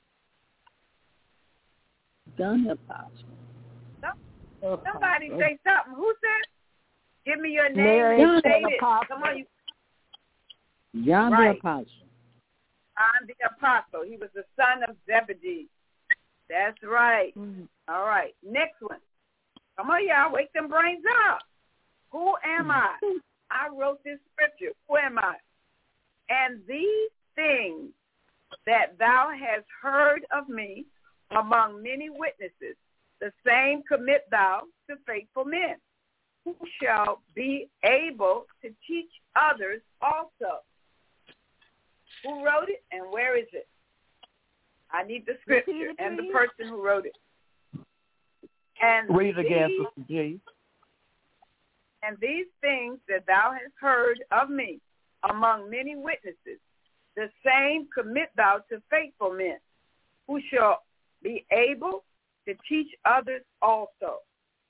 John the Apostle. Somebody say something. Who said? Give me your name Mary and say the it. Apostle. Come on, you. John Right. the Apostle. John the Apostle. He was the son of Zebedee. That's right. All right. Next one. Come on, y'all. Wake them brains up. Who am I? I wrote this scripture. Who am I? And these things that thou hast heard of me among many witnesses, the same commit thou to faithful men, who shall be able to teach others also. Who wrote it and where is it? I need the scripture and the person who wrote it. And read it again, Sister G. And these things that thou hast heard of me among many witnesses, the same commit thou to faithful men, who shall be able to teach others also.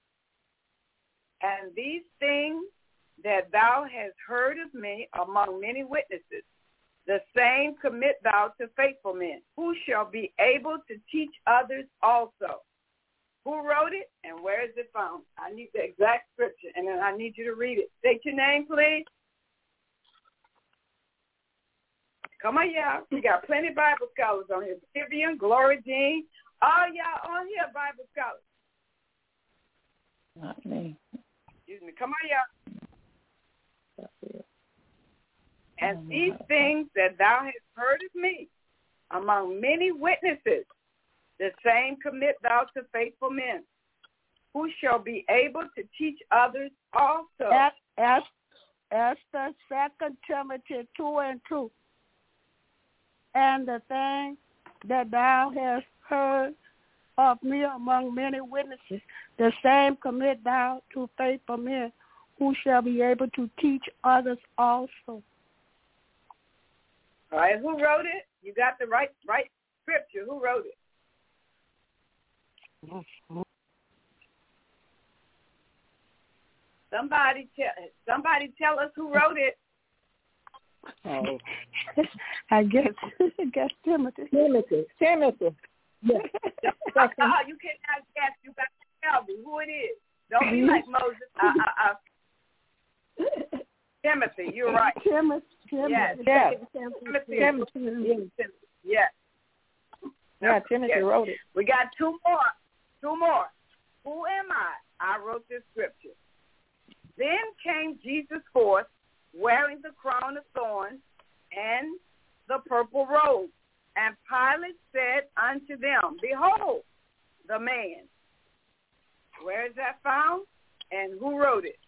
And these things that thou hast heard of me among many witnesses, the same commit thou to faithful men, who shall be able to teach others also. Who wrote it and where is it found? I need the exact scripture, and then I need you to read it. State your name, please. Come on, y'all. We got plenty of Bible scholars on here. Vivian, Glory Jean, all y'all on here, Bible scholars. Not me. Excuse me. Come on, y'all. And these things that thou hast heard of me among many witnesses, the same commit thou to faithful men, who shall be able to teach others also. Esther, 2 Timothy 2:2. And the thing that thou hast heard of me among many witnesses, the same commit thou to faithful men, who shall be able to teach others also. All right, who wrote it? You got the right scripture. Who wrote it? Somebody tell us who wrote it. Oh. I guess Timothy. Yeah. You cannot guess. You got to tell me who it is. Don't be like Moses. Timothy, you're right. Yes. Timothy. Yes. Yeah, Timothy wrote it. We got two more. Who am I? I wrote this scripture. Then came Jesus forth, wearing the crown of thorns and the purple robe. And Pilate said unto them, Behold, the man. Where is that found? And who wrote it?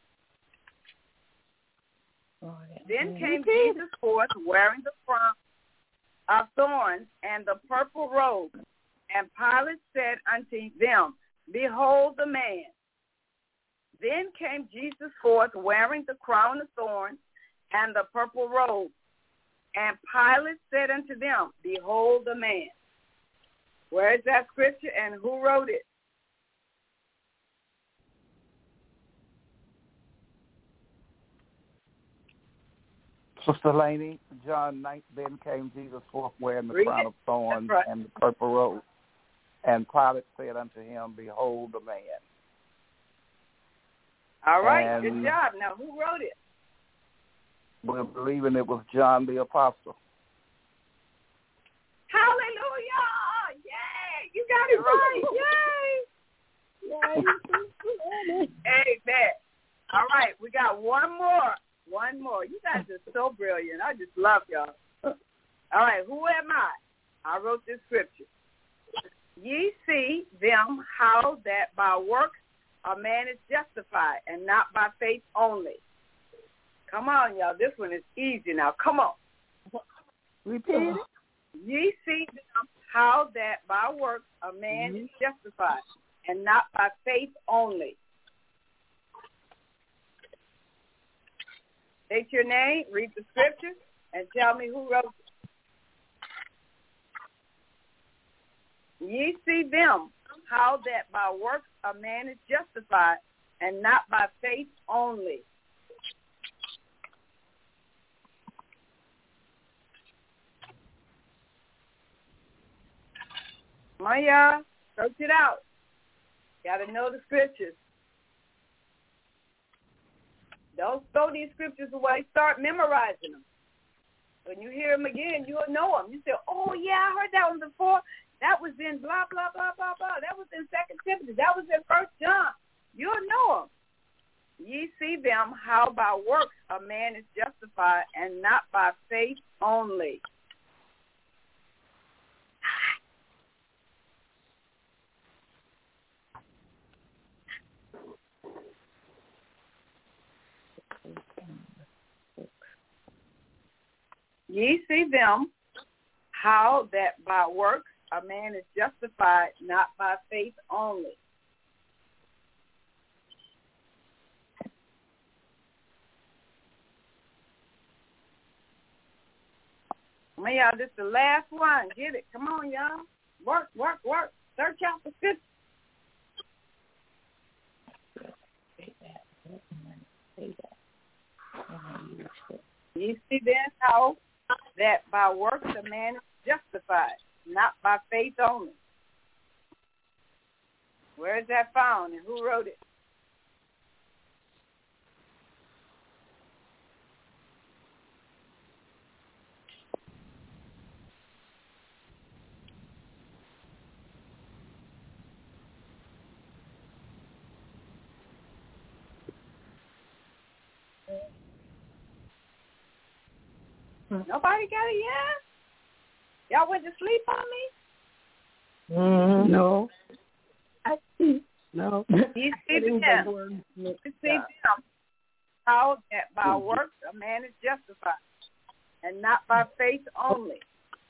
Then came Jesus forth, wearing the crown of thorns and the purple robe. And Pilate said unto them, Behold the man. Then came Jesus forth, wearing the crown of thorns and the purple robe. And Pilate said unto them, Behold the man. Where is that scripture and who wrote it? Sister Laney, John 9, then came Jesus forth wearing the crown of thorns right. and the purple robe. And Pilate said unto him, Behold the man. All right, and good job. Now, who wrote it? We're believing it was John the Apostle. Hallelujah! Yay! You got it right. Yay! Amen. All right, we got one more. One more. You guys are so brilliant. I just love y'all. All right, who am I? I wrote this scripture. Ye see them how that by works a man is justified, and not by faith only. Come on, y'all. This one is easy now. Come on. Repeat it. Ye see them how that by works a man is justified, and not by faith only. State your name, read the scripture, and tell me who wrote it. Ye see them, how that by works a man is justified, and not by faith only. Come on, y'all. Search it out. Got to know the scriptures. Don't throw these scriptures away. Start memorizing them. When you hear them again, you'll know them. You say, oh, yeah, I heard that one before. That was in blah, blah, blah, blah, blah. That was in 2 Timothy. That was in 1 John. You'll know them. Ye see them how by works a man is justified, and not by faith only. Ye see them, how that by works a man is justified, not by faith only. Come on, y'all. This is the last one. Get it. Come on, y'all. Work, work, work. Search out the scripture. You see then how that by works a man is justified, not by faith only. Where is that found and who wrote it? Nobody got it yet? Y'all went to sleep on me? No. No. You see them. You see them. How that by works a man is justified, and not by faith only.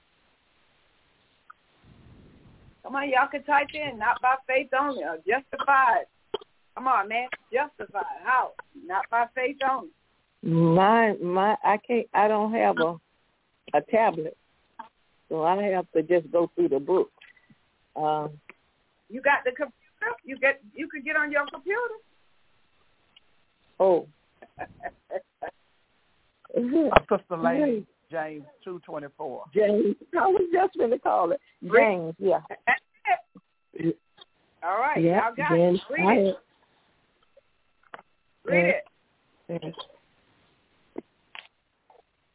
Come on, y'all can type in, not by faith only, or justified. Come on, man, justified. How? Not by faith only. I don't have a tablet, so I have to just go through the book. You got the computer? You could get on your computer. Oh. Sister Lady, James 2:24. James, I was just going to call it James. Yeah. All right, yeah, y'all got James, it. Read it. Read it. Yes.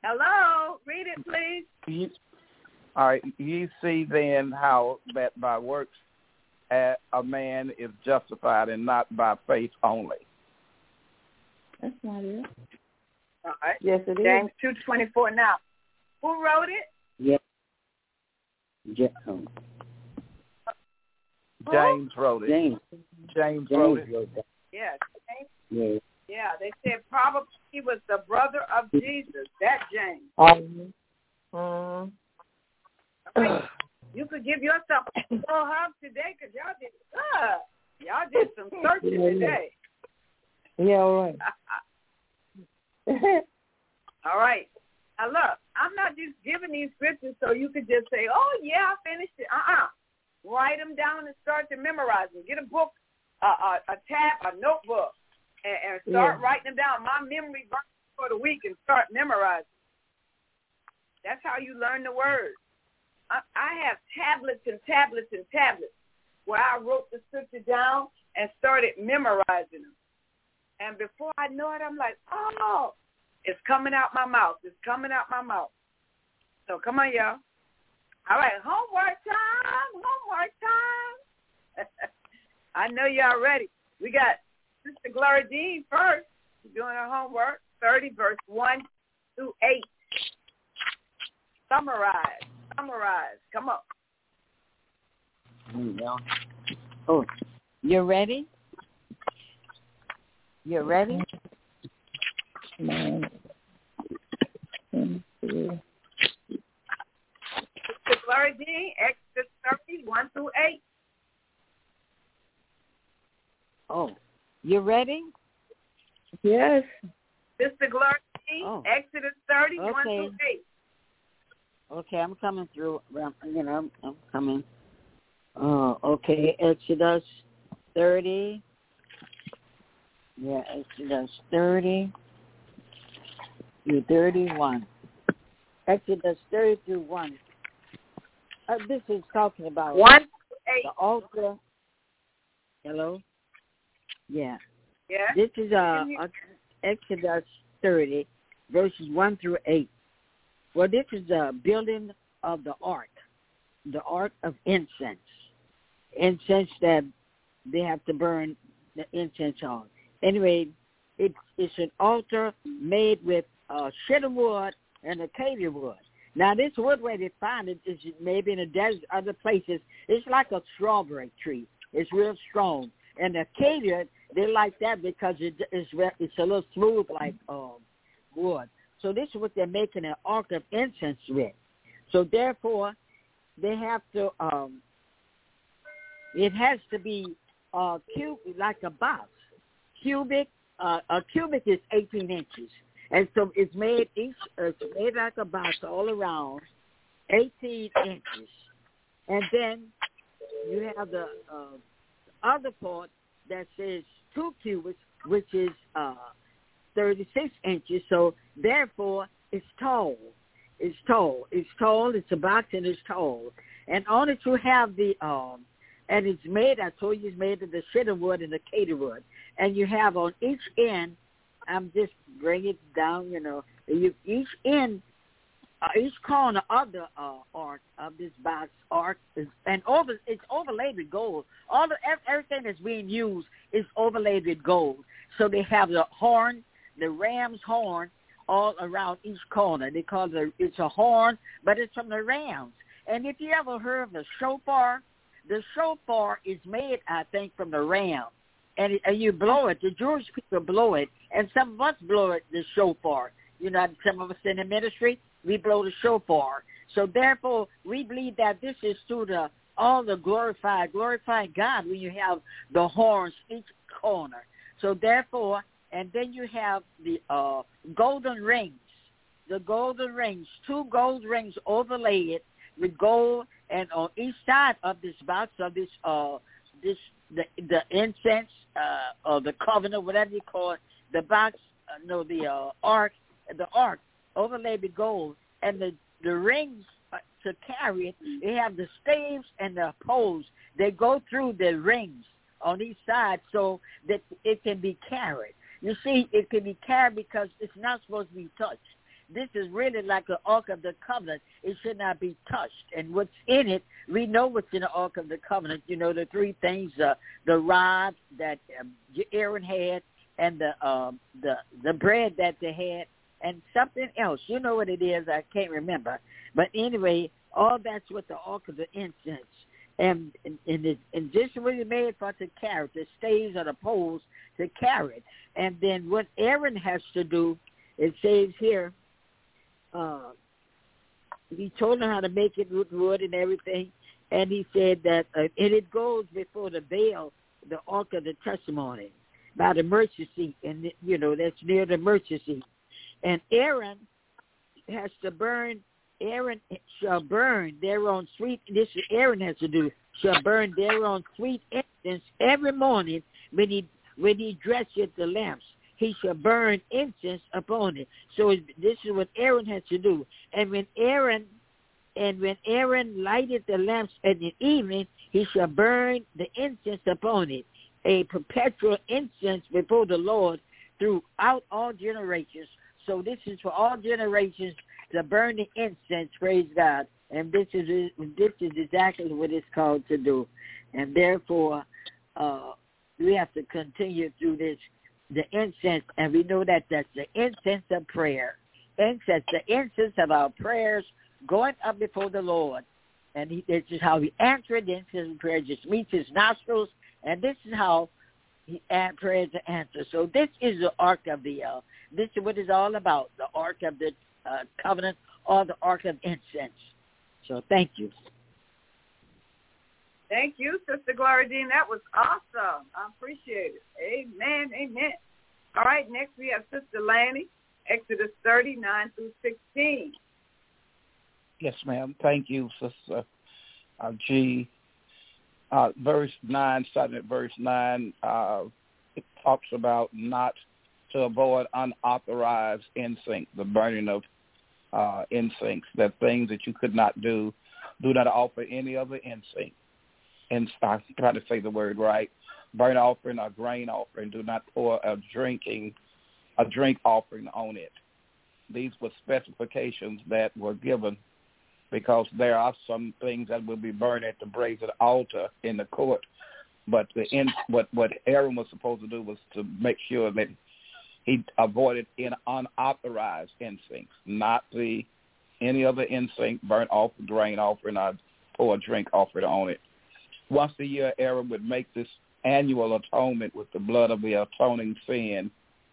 Hello? Read it, please. All right. Ye see then how that by works a man is justified and not by faith only. That's not it. All right. Yes, it is. James 2:24 now. Who wrote it? Yeah. James wrote it. James wrote it. Yes. Yeah. Yeah, they said probably he was the brother of Jesus, that James. You could give yourself a little hug today because y'all did some searching today. Yeah, all right. All right. Now, look, I'm not just giving these scriptures so you could just say, oh, yeah, I finished it. Write them down and start to memorize them. Get a book, a tab, a notebook, and start writing them down. My memory verse for the week and start memorizing. That's how you learn the word. I have tablets and tablets and tablets where I wrote the scripture down and started memorizing them. And before I know it, I'm like, oh, it's coming out my mouth. It's coming out my mouth. So come on, y'all. All right, homework time. I know y'all ready. We got Sister Gloria Dean first. She's doing her homework, 30 verse 1 through 8. Summarize. Come on. Oh, you ready? You ready? Sister Gloria Dean, Exodus 30, 1 through 8. Oh, you ready? Yes. Sister Gloria Dean, Exodus 30, 1 through 8. Okay, I'm coming through. I'm coming. Okay, Exodus 30. Yeah, Exodus 30. You're 31. Exodus 30 through 1. This is talking about 1 through 8. The altar. Hello? Yeah. Yeah. This is Exodus 30, verses 1 through 8. Well, this is the building of the ark of incense. Incense that they have to burn the incense on. Anyway, it's an altar made with cedar wood and acacia wood. Now, this wood where they find it is maybe in the desert, other places. It's like a strawberry tree. It's real strong. And the acacia, they like that because it's a little smooth like wood. So this is what they're making an ark of incense with. So therefore, they have to. It has to be cubic, like a box. Cubic. A cubic is 18 inches, and so it's made like a box all around, 18 inches, and then you have the other part that says 2 cubits, which is 36 inches. So therefore, it's tall. It's a box and it's tall. And on it you have the and it's made. I told you it's made of the cedar wood and the acacia wood. And you have on each end. I'm just bringing it down. Each end, each corner of the ark of this box ark is it's overlaid with gold. Everything that's being used is overlaid with gold. So they have the horn, the ram's horn, all around each corner. They call it's a horn, but it's from the rams. And if you ever heard of the shofar is made, I think, from the ram. And you blow it. The Jewish people blow it, and some of us blow it, the shofar. Some of us in the ministry, we blow the shofar. So therefore, we believe that this is to all the glorifying God when you have the horns each corner. So therefore, and then you have the golden rings. The golden rings, 2 gold rings overlaid with gold, and on each side of this box of the incense or the covenant, whatever you call it, the box, the ark overlaid with gold, and the rings to carry it. They have the staves and the poles. They go through the rings on each side so that it can be carried. You see, it can be carried because it's not supposed to be touched. this is really like an Ark of the Covenant. It should not be touched. And what's in it, we know what's in the Ark of the Covenant. You know, the three things, the rod that Aaron had, and the bread that they had, and something else. You know what it is. I can't remember. But anyway, all that's what the Ark of the Incense. And this is what it made for to carry the staves or the poles to carry it. And then what Aaron has to do, it says here, he told him how to make it with wood and everything. And he said that, and it goes before the veil, the Ark of the Testimony, by the mercy seat. And, you know, that's near the mercy seat. And Aaron has to burn. Aaron shall burn their own sweet, this is Aaron has to do, shall burn their own sweet incense every morning when he dresseth the lamps. He shall burn incense upon it. So this is what Aaron has to do. And when Aaron lighted the lamps in the evening, he shall burn the incense upon it, a perpetual incense before the Lord throughout all generations. So this is for all generations to burn the incense, praise God. And this is exactly what it's called to do. And therefore, we have to continue through this, the incense, and we know that that's the incense of prayer. Incense, the incense of our prayers going up before the Lord. And this is how he answered the incense of prayer, just meets his nostrils, and this is how he prayers are answered. So this is the Ark of the, this is what it's all about, the Ark of the Covenant or the Ark of Incense. So thank you. Thank you, Sister Gloria Dean. That was awesome. I appreciate it. Amen, amen. All right, next we have Sister Lanny, Exodus 39 through 16. Yes, ma'am. Thank you, Sister G. Verse 9, starting at verse 9, it talks about not to avoid unauthorized incense, the burning of incense, that things that you could not do not offer any other incense. And I try to say the word right. Burnt offering or grain offering, do not pour a drink offering on it. These were specifications that were given because there are some things that will be burned at the brazen altar in the court. But what Aaron was supposed to do was to make sure that he avoided unauthorized incense, not any other incense, burnt offering, grain offering, or pour a drink offering on it. Once a year, Aaron would make this annual atonement with the blood of the atoning sin.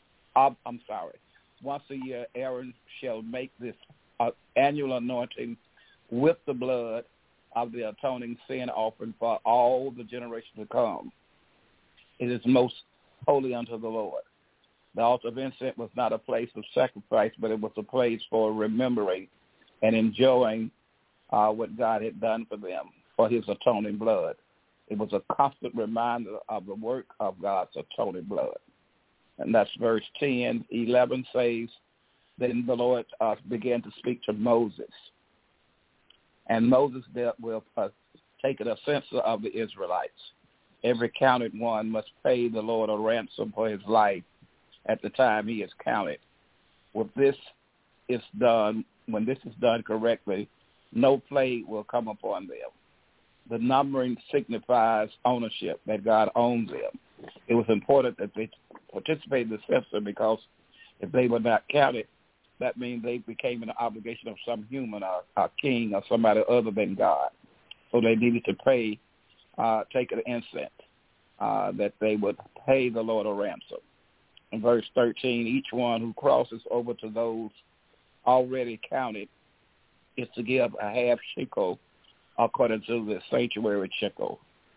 Once a year, Aaron shall make this annual anointing with the blood of the atoning sin offering for all the generations to come. It is most holy unto the Lord. The altar of incense was not a place of sacrifice, but it was a place for remembering and enjoying what God had done for them, for his atoning blood. It was a constant reminder of the work of God's atoning blood. And that's verse 10. 11 says, then the Lord began to speak to Moses. And Moses dealt with taking a census of the Israelites. Every counted one must pay the Lord a ransom for his life at the time he is counted. When this is done correctly, no plague will come upon them. The numbering signifies ownership, that God owns them. It was important that they participate in the census because if they were not counted, that means they became an obligation of some human or a king or somebody other than God. So they needed to pay, take an incense, that they would pay the Lord a ransom. In verse 13, each one who crosses over to those already counted is to give a half shekel according to the sanctuary shekel.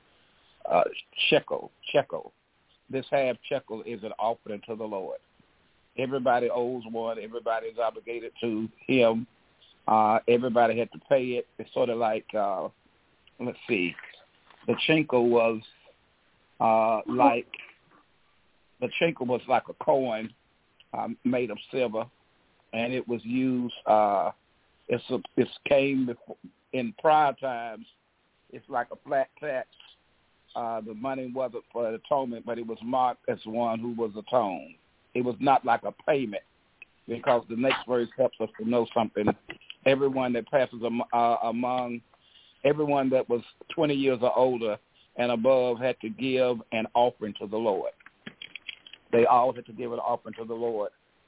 This half shekel is an offering to the Lord. Everybody owes one. Everybody is obligated to him. Everybody had to pay it. It's sort of like, let's see, the shekel was like a coin made of silver, and it was used. It came before, in prior times. It's like a flat tax. The money wasn't for atonement, but it was marked as one who was atoned. It was not like a payment. because the next verse helps us to know something. Everyone that passes among everyone that was 20 years or older and above had to give an offering to the Lord. They all had to give an offering to the Lord.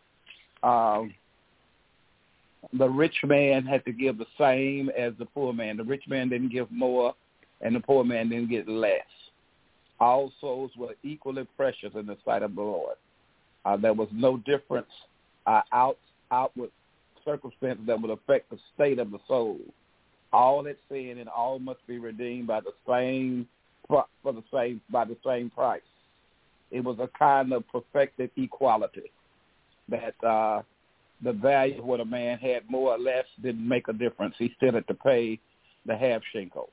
The rich man had to give the same as the poor man. The rich man didn't give more, and the poor man didn't get less. All souls were equally precious in the sight of the Lord. There was no difference outward circumstances that would affect the state of the soul. All had sinned, and all must be redeemed by the same price. It was a kind of perfected equality that the value of what a man had more or less didn't make a difference. He still had to pay the half shekel.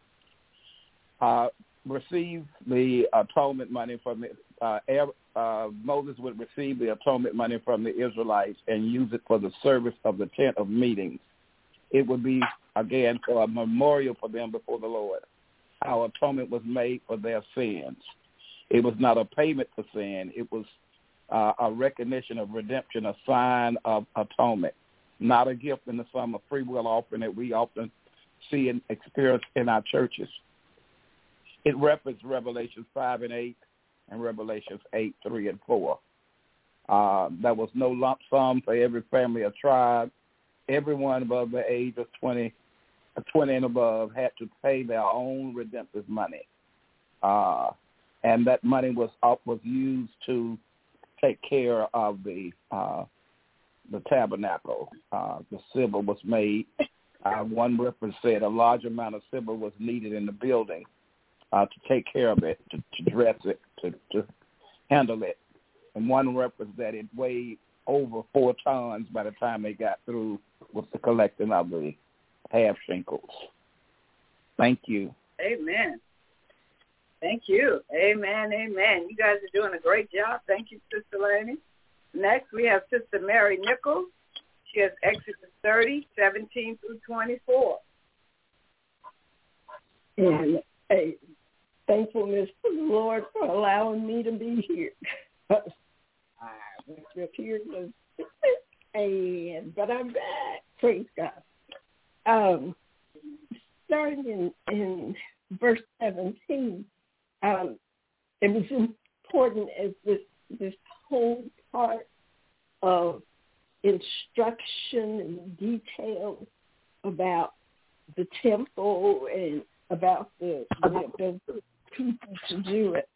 Receive the atonement money from Moses would receive the atonement money from the Israelites and use it for the service of the tent of meetings. It would be, again, for a memorial for them before the Lord. How atonement was made for their sins. It was not a payment for sin. It was a recognition of redemption, a sign of atonement, not a gift in the form of free will offering that we often see and experience in our churches. It referenced Revelations 5 and 8 and Revelations 8, 3, and 4. There was no lump sum for every family or tribe. Everyone above the age of 20 and above had to pay their own redemptive money. And that money was used to take care of the tabernacle. The silver was made. One reference said a large amount of silver was needed in the building to take care of it, to dress it, to handle it. And one reference that it weighed over 4 tons by the time they got through with the collecting of the half shekels. Thank you. Amen. Thank you. Amen, amen. You guys are doing a great job. Thank you, Sister Lanny. Next, we have Sister Mary Nichols. She has Exodus 30, 17 through 24. And a thankfulness to the Lord for allowing me to be here. I went through a period of but I'm back. Praise God. Starting in verse 17, it was important as this whole part of instruction and details about the temple and about the people to do it.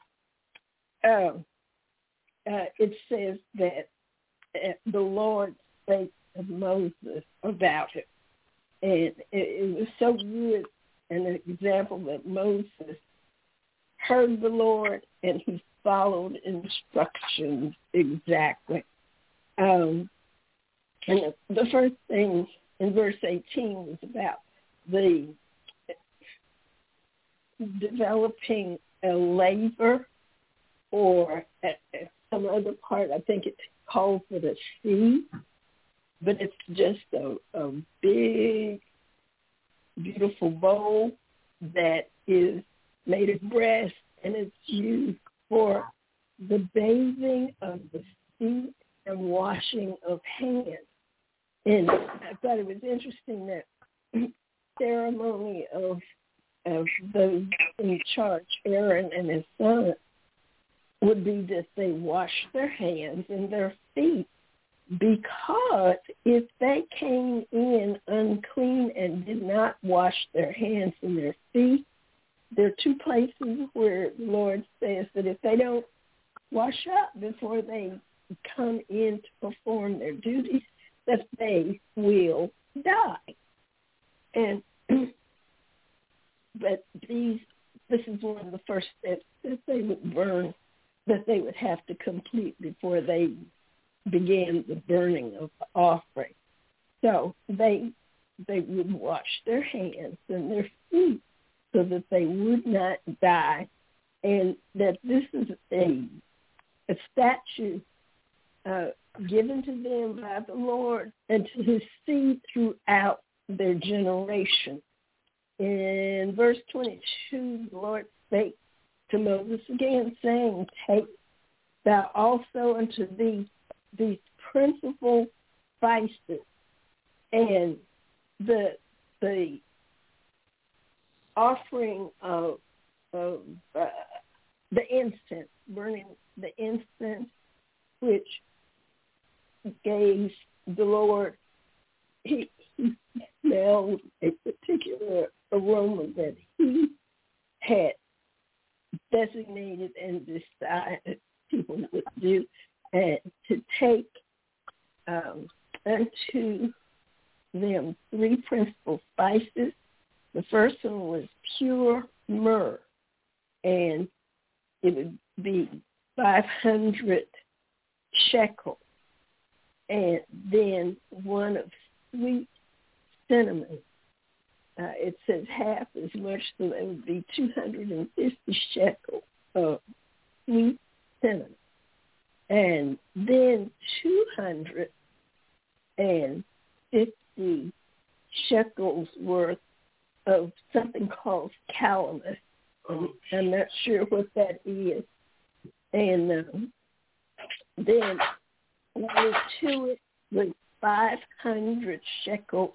It says that the Lord spake to Moses about it. And it was so good, an example that Moses heard the Lord and he followed instructions exactly. And the first thing in verse 18 was about the developing a laver, or some other part, I think it's called for the sea, but it's just a big, beautiful bowl that is made of brass, and it's used for the bathing of the feet and washing of hands. And I thought it was interesting that ceremony of those in charge, Aaron and his son, would be that they wash their hands and their feet, because if they came in unclean and did not wash their hands and their feet, there are 2 places where the Lord says that if they don't wash up before they come in to perform their duties, that they will die. And but this is one of the first steps that they would burn, that they would have to complete before they began the burning of the offering. So they would wash their hands and their feet so that they would not die, and that this is a statute given to them by the Lord and to his seed throughout their generation. In verse 22, the Lord spake to Moses again, saying, take thou also unto thee these principal spices, and the offering of the incense, burning the incense, which gave the Lord, he smelled a particular aroma that he had designated and decided people would do, and to take unto them 3 principal spices. The first one was pure myrrh, and it would be 500 shekels. And then one of sweet cinnamon. It says half as much, so that would be 250 shekels of sweet cinnamon. And then 250 shekels worth of something called calamus. I'm not sure what that is. And then added to it was 500 shekels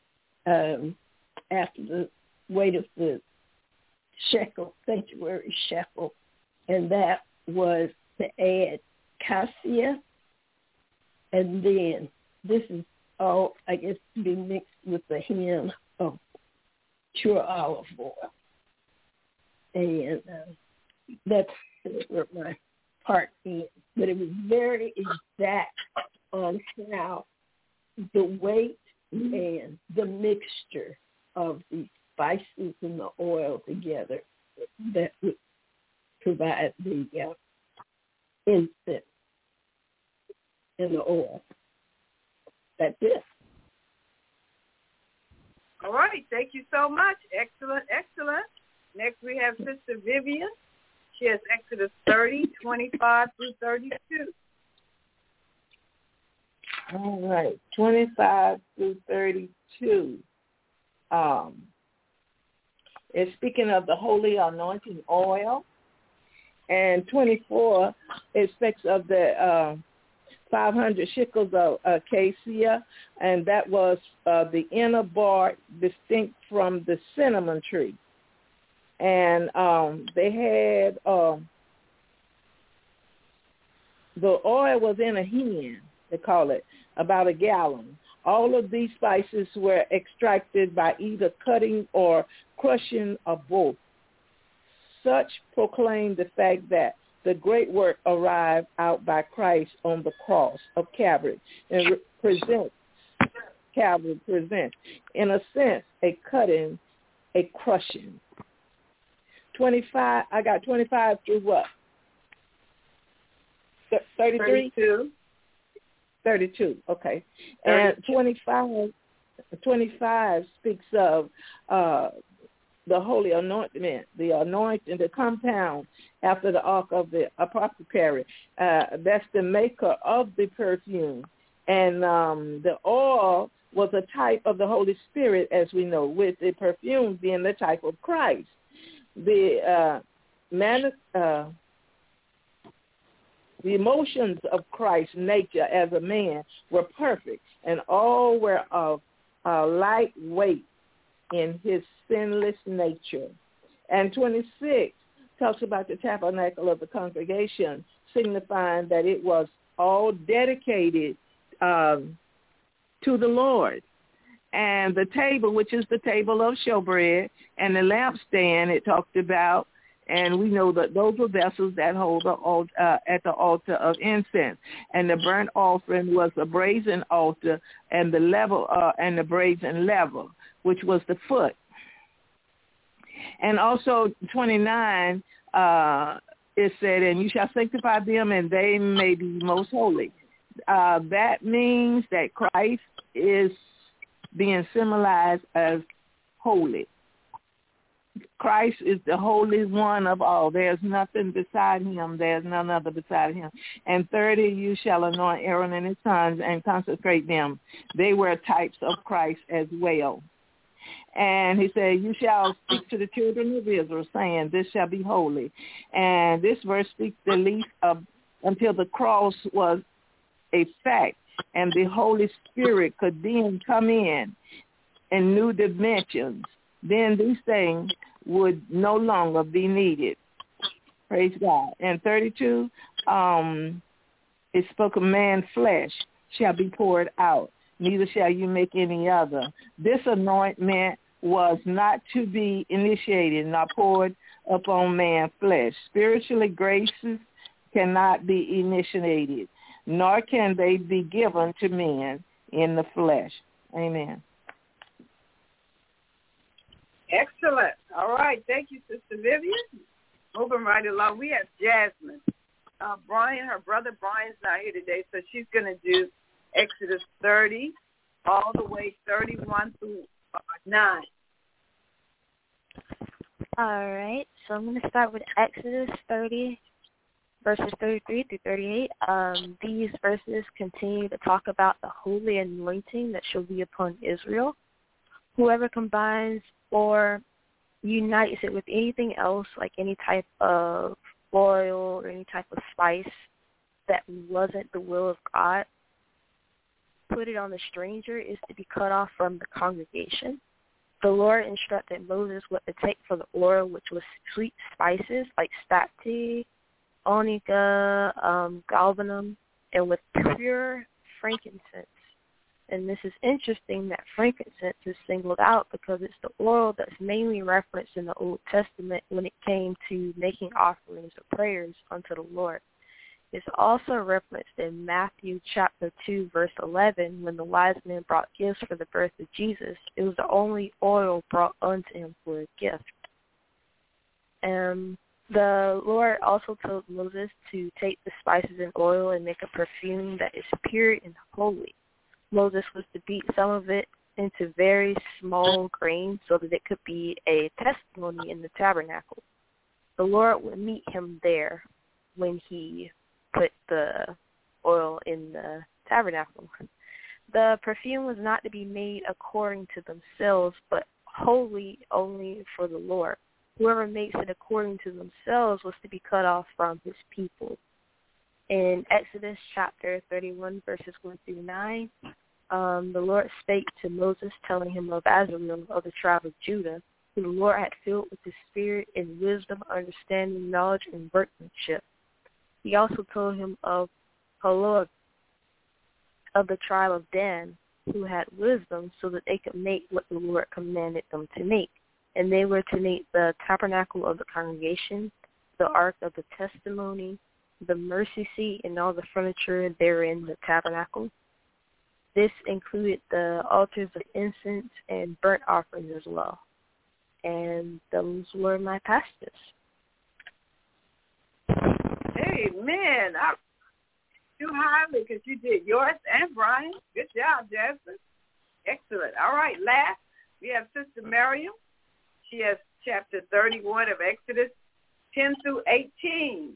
after the weight of the shekel, sanctuary shekel, and that was to add cassia. And then this is all, I guess, to be mixed with the hin of pure olive oil. And that's where my part ends. But it was very exact on how the weight and the mixture of the spices and the oil together that would provide the incense and the oil. That's it. All right. Thank you so much. Excellent, excellent. Next we have Sister Vivian. She has Exodus 30, 25 through 32. All right, 25 through 32. It's speaking of the holy anointing oil. And 24, it speaks of the 500 shekels of cassia, and that was the inner bark distinct from the cinnamon tree. And they had, the oil was in a hin, they call it, about a gallon. All of these spices were extracted by either cutting or crushing or both. Such proclaimed the fact that the great work arrived out by Christ on the cross of Calvary and Calvary presents, in a sense, a cutting, a crushing. 25, I got 25 through what? 33? 32, okay. 32. And 25 speaks of the holy anointment, the anointing, the compound after the ark of the apothecary. That's the maker of the perfume. And the oil was a type of the Holy Spirit, as we know, with the perfume being the type of Christ. The emotions of Christ's nature as a man were perfect, and all were of lightweight in his sinless nature. And 26 talks about the tabernacle of the congregation, signifying that it was all dedicated to the Lord. And the table, which is the table of showbread, and the lampstand it talked about, and we know that those were vessels that hold the altar, at the altar of incense. And the burnt offering was a brazen altar, and the level and the brazen level, which was the foot. And also 29, it said, and you shall sanctify them, and they may be most holy. That means that Christ is being symbolized as holy. Christ is the Holy One of all. There's nothing beside him. There's none other beside him. And 30, you shall anoint Aaron and his sons and consecrate them. They were types of Christ as well. And he said, you shall speak to the children of Israel, saying, this shall be holy. And this verse speaks the least of until the cross was a fact. and the Holy Spirit could then come in new dimensions, then these things would no longer be needed. Praise God. And 32, it spoke of man's flesh shall be poured out, neither shall you make any other. This anointment was not to be initiated, nor poured upon man's flesh. Spiritually, graces cannot be initiated, nor can they be given to men in the flesh. Amen. Excellent. All right. Thank you, Sister Vivian. Moving right along, we have Jasmine. Brian, her brother Brian's not here today, so she's going to do Exodus 30 all the way 31 through 9. All right. So I'm going to start with Exodus 30, verses 33 through 38. These verses continue to talk about the holy anointing that shall be upon Israel. Whoever combines or unites it with anything else, like any type of oil or any type of spice that wasn't the will of God, put it on the stranger, is to be cut off from the congregation. The Lord instructed Moses what to take for the oil, which was sweet spices like stacte, onycha, galbanum, and with pure frankincense. And this is interesting that frankincense is singled out because it's the oil that's mainly referenced in the Old Testament when it came to making offerings or prayers unto the Lord. It's also referenced in Matthew chapter 2, verse 11, when the wise men brought gifts for the birth of Jesus. It was the only oil brought unto him for a gift. The Lord also told Moses to take the spices and oil and make a perfume that is pure and holy. Moses was to beat some of it into very small grains so that it could be a testimony in the tabernacle. The Lord would meet him there when he put the oil in the tabernacle. The perfume was not to be made according to themselves, but wholly only for the Lord. Whoever makes it according to themselves was to be cut off from his people. In Exodus chapter 31, verses 1 through 9, the Lord spake to Moses, telling him of Azrael of the tribe of Judah, who the Lord had filled with his spirit in wisdom, understanding, knowledge, and workmanship. He also told him of Haloah of the tribe of Dan, who had wisdom so that they could make what the Lord commanded them to make. And they were to make the tabernacle of the congregation, the ark of the testimony, the mercy seat, and all the furniture therein, the tabernacle. This included the altars of incense and burnt offerings as well. And those were my pastors. Amen. I do highly because you did yours and Brian. Good job, Jasmine. Excellent. All right, last, we have Sister Miriam. She has chapter 31 of Exodus, 10 through 18.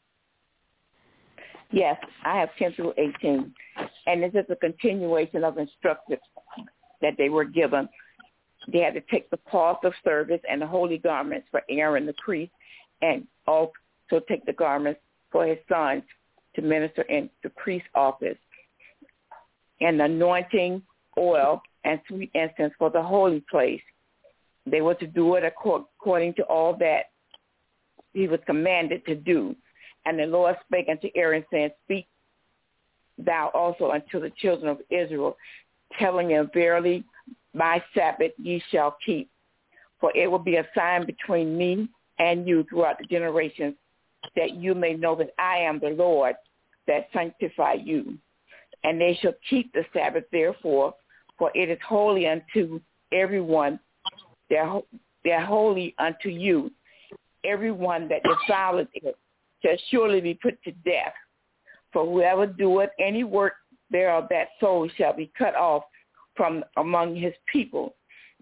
Yes, I have 10 through 18. And this is a continuation of instructions that they were given. They had to take the cloth of service and the holy garments for Aaron the priest, and also take the garments for his sons to minister in the priest's office, and the anointing oil and sweet incense for the holy place. They were to do it according to all that he was commanded to do. And the Lord spake unto Aaron, saying, Speak thou also unto the children of Israel, telling them, Verily, my Sabbath ye shall keep, for it will be a sign between me and you throughout the generations, that you may know that I am the Lord that sanctify you. And they shall keep the Sabbath, therefore, for it is holy unto everyone. They're holy unto you. Everyone that defileth it shall surely be put to death. For whoever doeth any work thereof, that soul shall be cut off from among his people.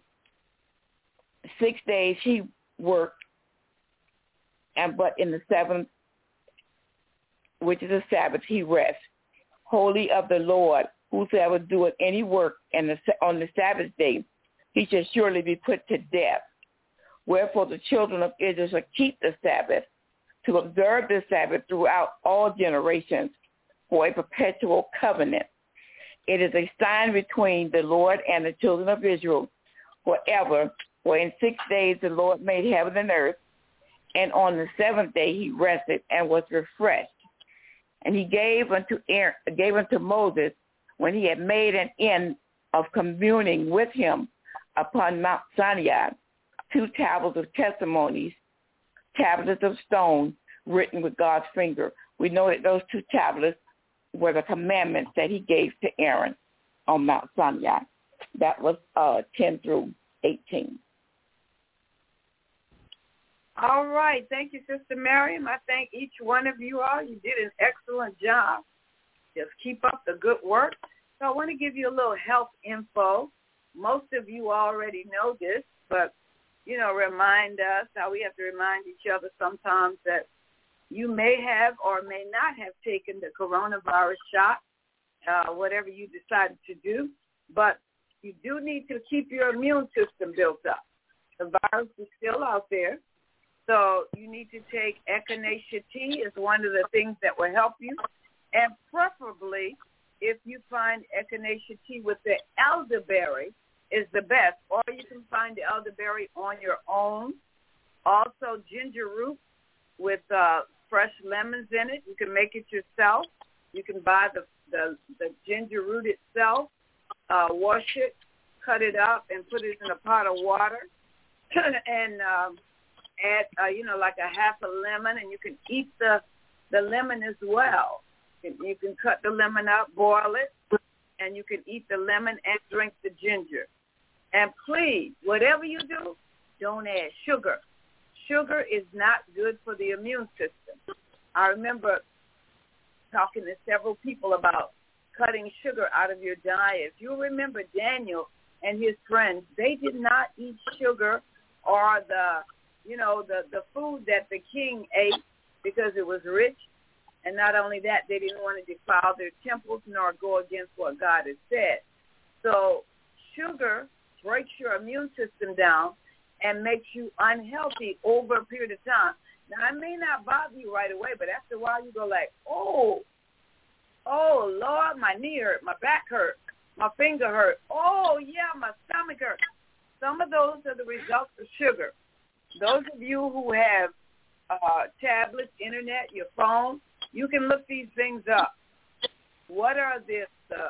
6 days he worked, but in the seventh, which is a Sabbath, he rests. Holy of the Lord, whosoever doeth any work on the Sabbath day, he shall surely be put to death. Wherefore the children of Israel shall keep the Sabbath, to observe the Sabbath throughout all generations, for a perpetual covenant. It is a sign between the Lord and the children of Israel forever. For in 6 days the Lord made heaven and earth, and on the seventh day he rested and was refreshed. And he gave unto Moses, when he had made an end of communing with him upon Mount Sinai, 2 tablets of testimonies, tablets of stone written with God's finger. We know that those 2 tablets were the commandments that he gave to Aaron on Mount Sinai. That was 10 through 18. All right. Thank you, Sister Miriam. I thank each one of you all. You did an excellent job. Just keep up the good work. So I want to give you a little health info. Most of you already know this, but, remind us how we have to remind each other sometimes that you may have or may not have taken the coronavirus shot, whatever you decided to do, but you do need to keep your immune system built up. The virus is still out there. So you need to take echinacea tea is one of the things that will help you. And preferably, if you find echinacea tea with the elderberry is the best, or you can find the elderberry on your own. Also, ginger root with fresh lemons in it. You can make it yourself. You can buy the ginger root itself, wash it, cut it up, and put it in a pot of water. And add, like a half a lemon, and you can eat the lemon as well. You can cut the lemon up, boil it, and you can eat the lemon and drink the ginger. And please, whatever you do, don't add sugar. Sugar is not good for the immune system. I remember talking to several people about cutting sugar out of your diet. If you remember Daniel and his friends, they did not eat sugar or the food that the king ate because it was rich. And not only that, they didn't want to defile their temples nor go against what God has said. So sugar breaks your immune system down and makes you unhealthy over a period of time. Now, it may not bother you right away, but after a while you go like, oh, Lord, my knee hurt, my back hurt, my finger hurt. Oh, yeah, my stomach hurt. Some of those are the results of sugar. Those of you who have tablets, internet, your phone, you can look these things up. What are the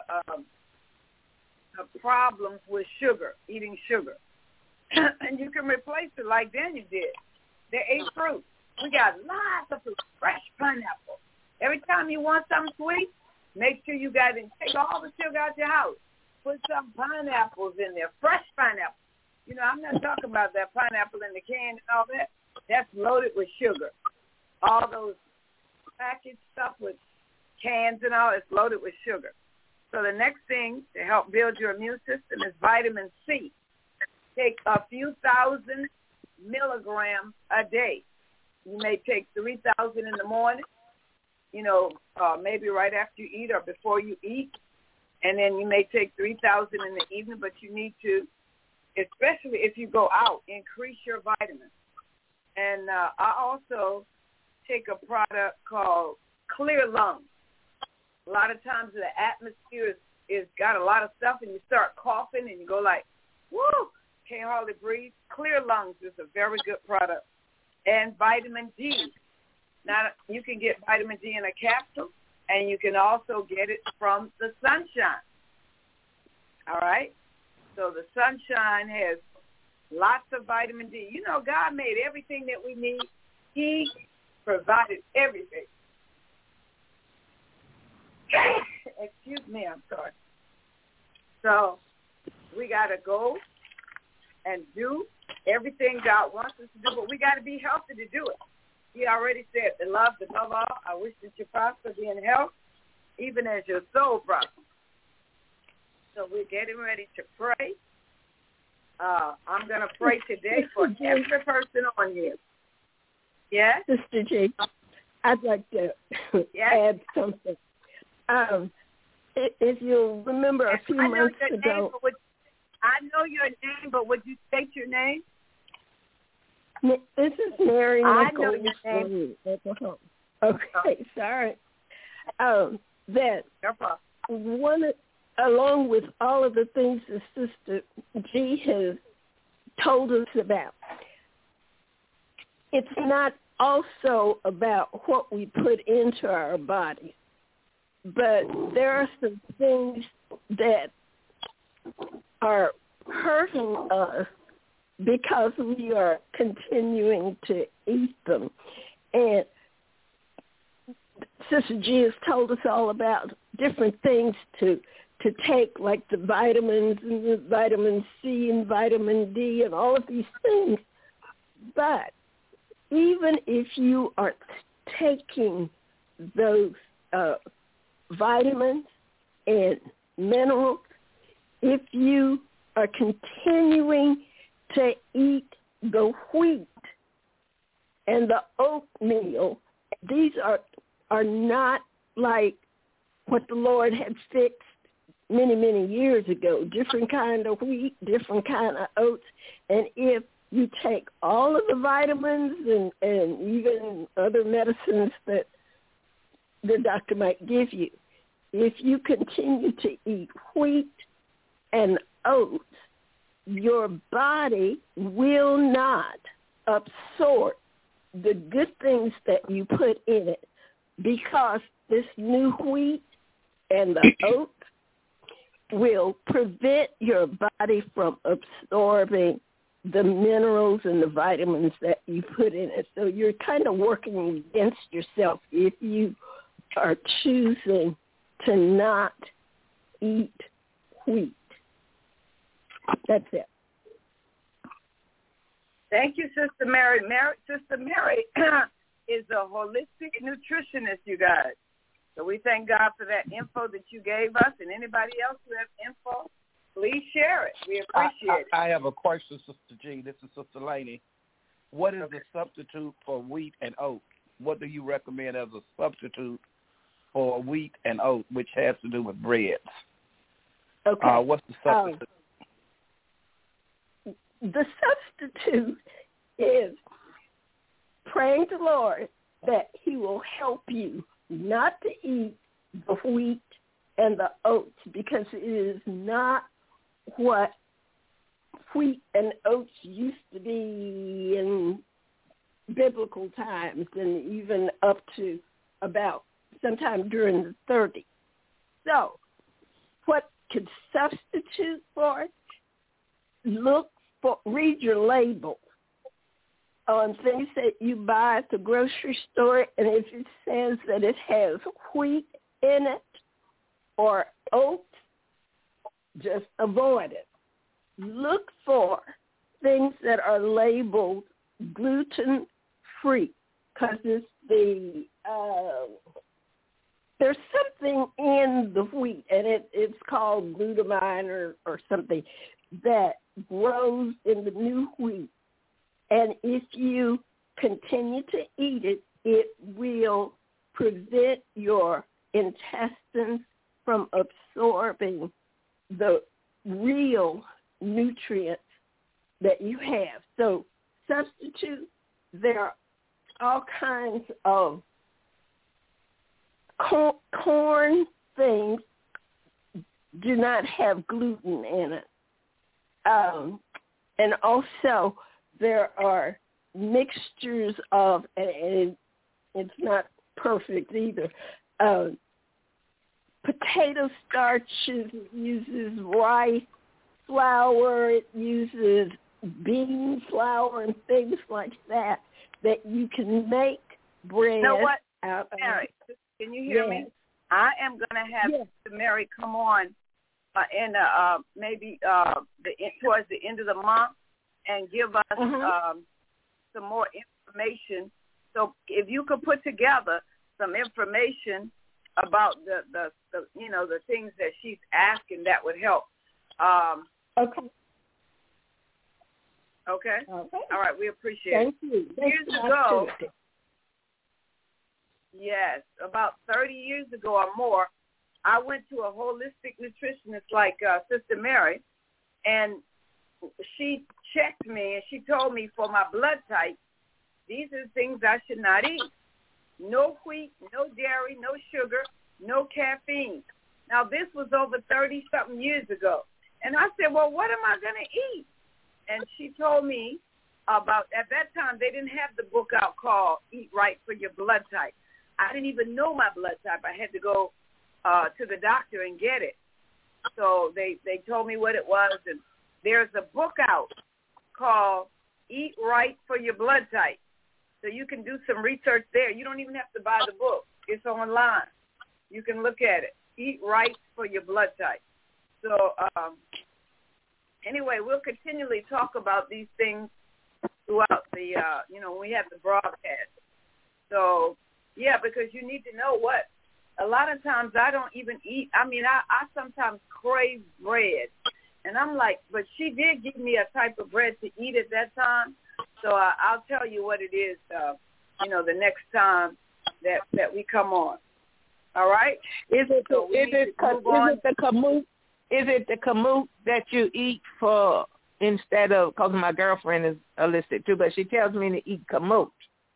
problems with sugar, eating sugar? And you can replace it like Daniel did. They ate fruit. We got lots of fruit, fresh pineapple. Every time you want something sweet, make sure you got it. Take all the sugar out your house. Put some pineapples in there, fresh pineapple. I'm not talking about that pineapple in the can and all that. That's loaded with sugar. All those packaged stuff with cans and all, it's loaded with sugar. So the next thing to help build your immune system is vitamin C. Take a few thousand milligrams a day. You may take 3,000 in the morning, maybe right after you eat or before you eat. And then you may take 3,000 in the evening, but you need to, especially if you go out, increase your vitamins. And I also take a product called Clear Lungs. A lot of times the atmosphere is got a lot of stuff, and you start coughing, and you go like, woo, can't hardly breathe. Clear Lungs is a very good product. And vitamin D. Now, you can get vitamin D in a capsule, and you can also get it from the sunshine. All right? So the sunshine has lots of vitamin D. God made everything that we need. He provided everything. Excuse me, I'm sorry. So we got to go and do everything God wants us to do, but we got to be healthy to do it. He already said, beloved, above all, I wish that you prosper, be in health, even as your soul prospers. So we're getting ready to pray. I'm going to pray today for every person on here. Yes? Sister G, I'd like to add something. If you remember a few months ago. I know your name, but would you state your name? This is Mary Nichols. I know your name. Okay, sorry. That one along with all of the things that Sister G has told us about, it's not also about what we put into our bodies, but there are some things that are hurting us because we are continuing to eat them. And Sister G has told us all about different things to take, like the vitamins and the vitamin C and vitamin D and all of these things. But even if you are taking those vitamins and minerals, if you are continuing to eat the wheat and the oatmeal, these are not like what the Lord had fixed many, many years ago. Different kind of wheat, different kind of oats. And if you take all of the vitamins and even other medicines that the doctor might give you, if you continue to eat wheat and oats, your body will not absorb the good things that you put in it, because this new wheat and the oats will prevent your body from absorbing the minerals and the vitamins that you put in it. So you're kind of working against yourself if you are choosing to not eat wheat. That's it. Thank you, Sister Mary. Sister Mary is a holistic nutritionist, you guys. So we thank God for that info that you gave us. And anybody else who has info, please share it. We appreciate it. I have a question, Sister G. This is Sister Laney. What is the substitute for wheat and oat? What do you recommend as a substitute for wheat and oat, which has to do with breads? Okay. What's the substitute? The substitute is praying to the Lord that he will help you not to eat the wheat and the oats, because it is not what wheat and oats used to be in biblical times and even up to about sometime during the 30s. So what could substitute for it? Read your label on things that you buy at the grocery store, and if it says that it has wheat in it or oats, just avoid it. Look for things that are labeled gluten-free, because it's there's something in the wheat, and it's called glutamine or something that grows in the new wheat. And if you continue to eat it, it will prevent your intestines from absorbing the real nutrients that you have. So substitute, there are all kinds of corn things do not have gluten in it. And also there are mixtures of, and it's not perfect either, potato starch uses rice flour, it uses bean flour and things like that you can make bread. You know what, out of. Mary, can you hear me? I am going to have Sister Mary come on in maybe towards the end of the month and give us some more information. So if you could put together some information about the things that she's asking, that would help. Okay. All right. We appreciate it. Thank you. Years ago, yes, about 30 years ago or more, I went to a holistic nutritionist like Sister Mary, and she checked me and she told me for my blood type, these are the things I should not eat. No wheat, no dairy, no sugar, no caffeine. Now, this was over 30-something years ago. And I said, well, what am I going to eat? And she told me about, at that time, they didn't have the book out called Eat Right for Your Blood Type. I didn't even know my blood type. I had to go to the doctor and get it. So they told me what it was. And there's a book out called Eat Right for Your Blood Type. So you can do some research there. You don't even have to buy the book. It's online. You can look at it. Eat Right for Your Blood Type. So anyway, we'll continually talk about these things throughout the, when we have the broadcast. So, yeah, because you need to know what. A lot of times I don't even eat. I mean, I sometimes crave bread. And I'm like, but she did give me a type of bread to eat at that time. So I'll tell you what it is, the next time that we come on. All right? Is it the kamut that you eat for instead of, because my girlfriend is illicit too, but she tells me to eat kamut.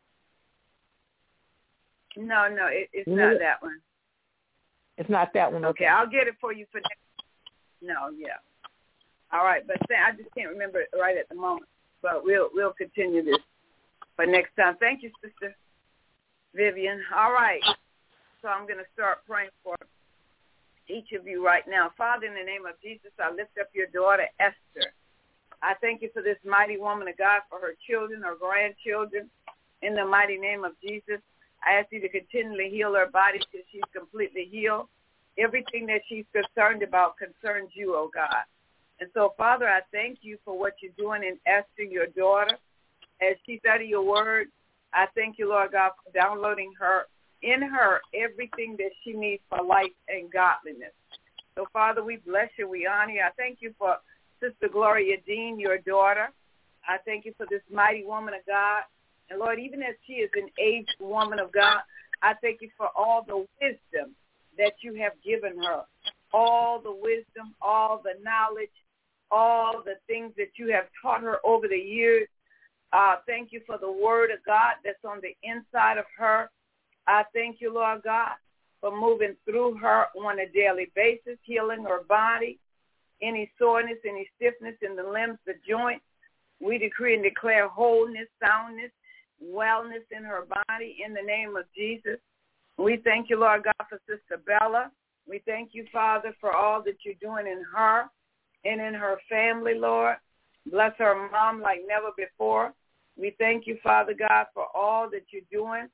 No, it's not that one. It's not that one. Okay, I'll get it for you for next. No, yeah. All right, but I just can't remember it right at the moment. But we'll continue this for next time. Thank you, Sister Vivian. All right. So I'm going to start praying for each of you right now. Father, in the name of Jesus, I lift up your daughter, Esther. I thank you for this mighty woman of God, for her children, her grandchildren. In the mighty name of Jesus, I ask you to continually heal her body till she's completely healed. Everything that she's concerned about concerns you, oh God. And so, Father, I thank you for what you're doing in Esther, your daughter. As she studies your word, I thank you, Lord God, for downloading in her everything that she needs for life and godliness. So, Father, we bless you. We honor you. I thank you for Sister Gloria Dean, your daughter. I thank you for this mighty woman of God. And, Lord, even as she is an aged woman of God, I thank you for all the wisdom that you have given her, all the wisdom, all the knowledge, all the things that you have taught her over the years. Thank you for the word of God that's on the inside of her. I thank you, Lord God, for moving through her on a daily basis, healing her body, any soreness, any stiffness in the limbs, the joints. We decree and declare wholeness, soundness, wellness in her body in the name of Jesus. We thank you, Lord God, for Sister Bella. We thank you, Father, for all that you're doing in her and in her family, Lord. Bless her mom like never before. We thank you, Father God, for all that you're doing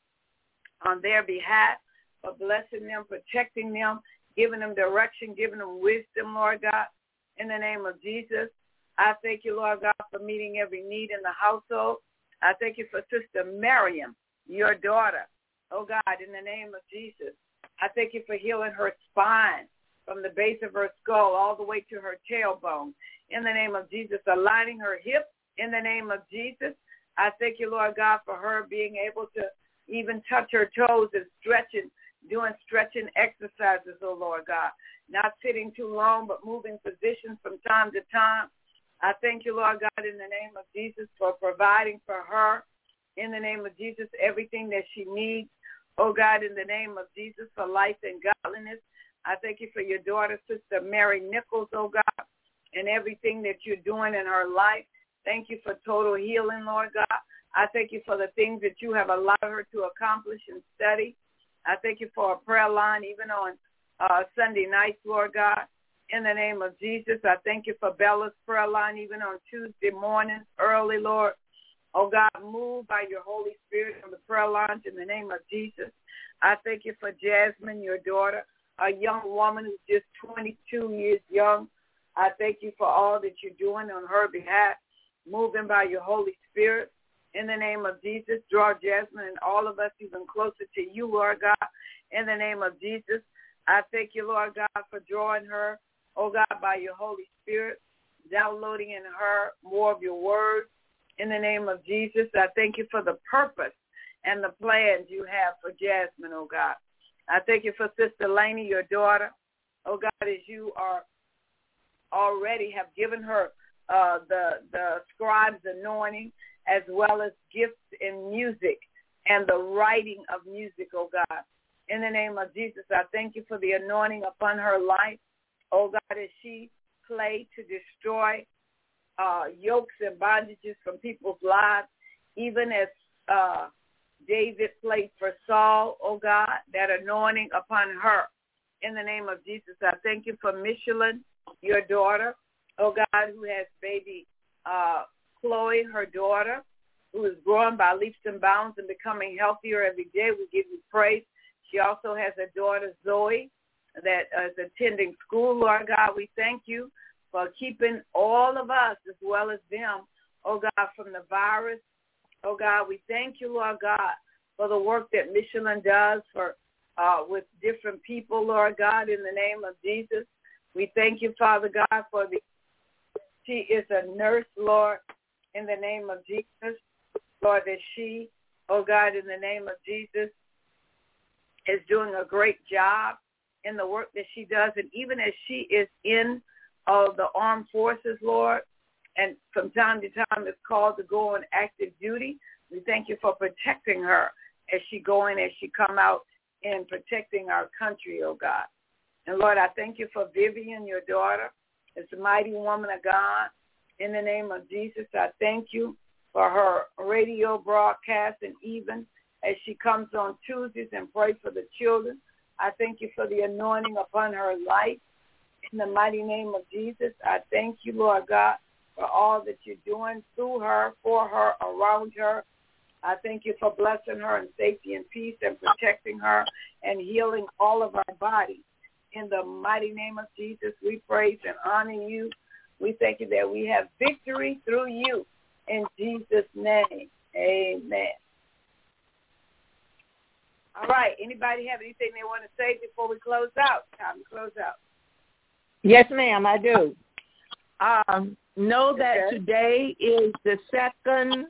on their behalf, for blessing them, protecting them, giving them direction, giving them wisdom, Lord God, in the name of Jesus. I thank you, Lord God, for meeting every need in the household. I thank you for Sister Miriam, your daughter. Oh, God, in the name of Jesus. I thank you for healing her spine from the base of her skull all the way to her tailbone. In the name of Jesus, aligning her hips in the name of Jesus. I thank you, Lord God, for her being able to even touch her toes and stretching, doing stretching exercises, oh, Lord God. Not sitting too long, but moving positions from time to time. I thank you, Lord God, in the name of Jesus, for providing for her, in the name of Jesus, everything that she needs. Oh, God, in the name of Jesus, for life and godliness. I thank you for your daughter, Sister Mary Nichols, oh, God, and everything that you're doing in her life. Thank you for total healing, Lord God. I thank you for the things that you have allowed her to accomplish and study. I thank you for a prayer line, even on Sunday nights, Lord God. In the name of Jesus, I thank you for Bella's prayer line, even on Tuesday mornings early, Lord. Oh, God, move by your Holy Spirit on the prayer lines in the name of Jesus. I thank you for Jasmine, your daughter, a young woman who's just 22 years young. I thank you for all that you're doing on her behalf, moving by your Holy Spirit. In the name of Jesus, draw Jasmine and all of us even closer to you, Lord God. In the name of Jesus, I thank you, Lord God, for drawing her, oh God, by your Holy Spirit, downloading in her more of your word. In the name of Jesus, I thank you for the purpose and the plans you have for Jasmine, oh God. I thank you for Sister Laney, your daughter. Oh God, as you are already have given her the scribe's anointing, as well as gifts in music and the writing of music, oh God. In the name of Jesus, I thank you for the anointing upon her life. Oh, God, as she played to destroy yokes and bondages from people's lives, even as David played for Saul, oh, God, that anointing upon her. In the name of Jesus, I thank you for Michelin, your daughter, oh, God, who has baby Chloe, her daughter, who is growing by leaps and bounds and becoming healthier every day. We give you praise. She also has a daughter, Zoe, that is attending school. Lord God, we thank you for keeping all of us as well as them, oh God, from the virus. Oh God, we thank you, Lord God, for the work that Michelin does for with different people, Lord God, in the name of Jesus. We thank you, Father God, for she is a nurse, Lord, in the name of Jesus. Lord, that she, oh God, in the name of Jesus, is doing a great job in the work that she does. And even as she is in the armed forces, Lord, and from time to time is called to go on active duty, we thank you for protecting her as she go in, as she come out, and protecting our country, oh God. And Lord, I thank you for Vivian, your daughter. It's a mighty woman of God. In the name of Jesus, I thank you for her radio broadcast, and even as she comes on Tuesdays and prays for the children. I thank you for the anointing upon her life. In the mighty name of Jesus, I thank you, Lord God, for all that you're doing through her, for her, around her. I thank you for blessing her in safety and peace and protecting her and healing all of our bodies. In the mighty name of Jesus, we praise and honor you. We thank you that we have victory through you. In Jesus' name, amen. All right. Anybody have anything they want to say before we close out? Time to close out. Yes, ma'am, I do. Know that today is the second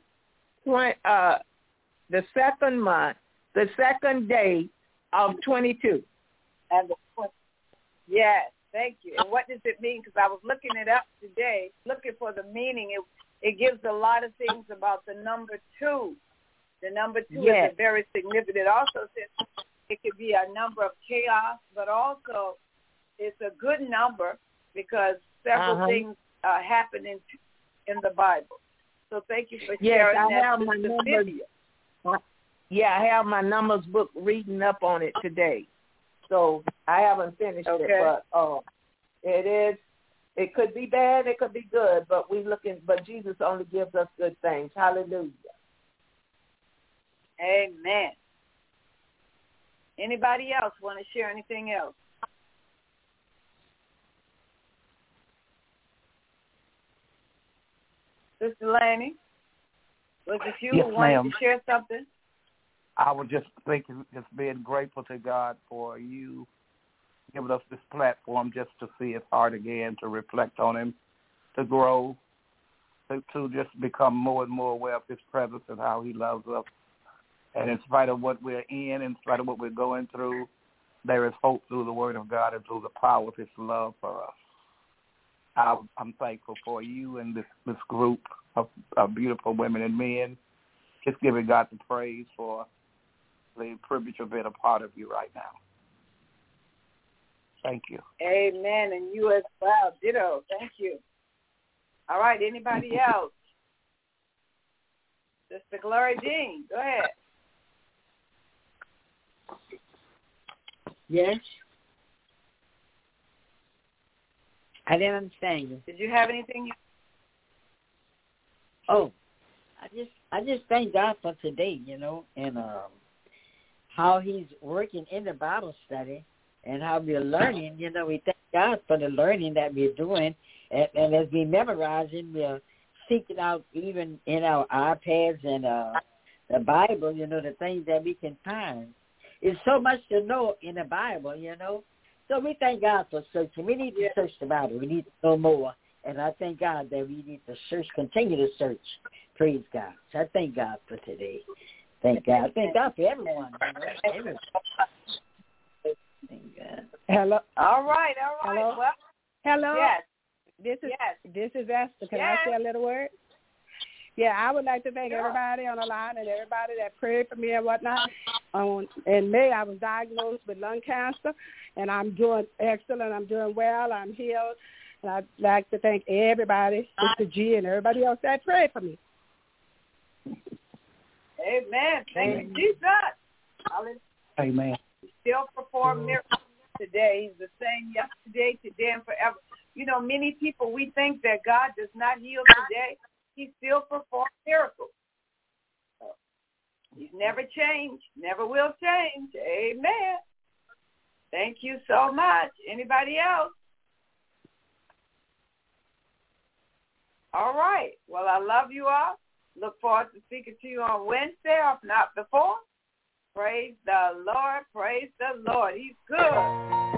month, the second day of 22. And yes, thank you. And what does it mean? Because I was looking it up today, looking for the meaning. It gives a lot of things about the number 2. The number 2 is very significant. It also says it could be a number of chaos, but also it's a good number because several things happen in the Bible. So thank you for sharing that. I have my numbers. Yeah, I have my numbers book reading up on it today. So I haven't finished it, but it could be bad, it could be good, but but Jesus only gives us good things. Hallelujah. Amen. Anybody else want to share anything else? Sister Lanny, was it you who wanted to share something? I was just thinking, just being grateful to God for you giving us this platform just to see his heart again, to reflect on him, to grow, to just become more and more aware of his presence and how he loves us. And in spite of what we're in spite of what we're going through, there is hope through the word of God and through the power of his love for us. I'm thankful for you and this group of beautiful women and men. Just giving God the praise for the privilege of being a part of you right now. Thank you. Amen. And you as well. Ditto. Thank you. All right. Anybody else? Sister Gloria Jean, go ahead. Yes. I didn't understand you. Did you have anything? I just thank God for today, and how he's working in the Bible study and how we're learning. We thank God for the learning that we're doing, and as we memorizing, we're seeking out even in our iPads and the Bible, the things that we can find. It's so much to know in the Bible, So we thank God for searching. We need to search the Bible. We need to know more. And I thank God that we need to search, continue to search. Praise God. So I thank God for today. Thank God. Thank God for everyone. Everyone. Thank God. Hello. All right. Hello. Well, hello. Yes. This is Esther. Can I say a little word? Yeah, I would like to thank everybody on the line and everybody that prayed for me and whatnot. In May, I was diagnosed with lung cancer, and I'm doing excellent. I'm doing well. I'm healed. And I'd like to thank everybody, Sister G, and everybody else that prayed for me. Amen. Thank you, Jesus. Hallelujah. Amen. He still perform miracles today. He's the same yesterday, today, and forever. You know, many people, we think that God does not heal today. He still performs miracles. He's never changed, never will change. Amen. Thank you so much. Anybody else? All right. Well, I love you all. Look forward to speaking to you on Wednesday, if not before. Praise the Lord. Praise the Lord. He's good.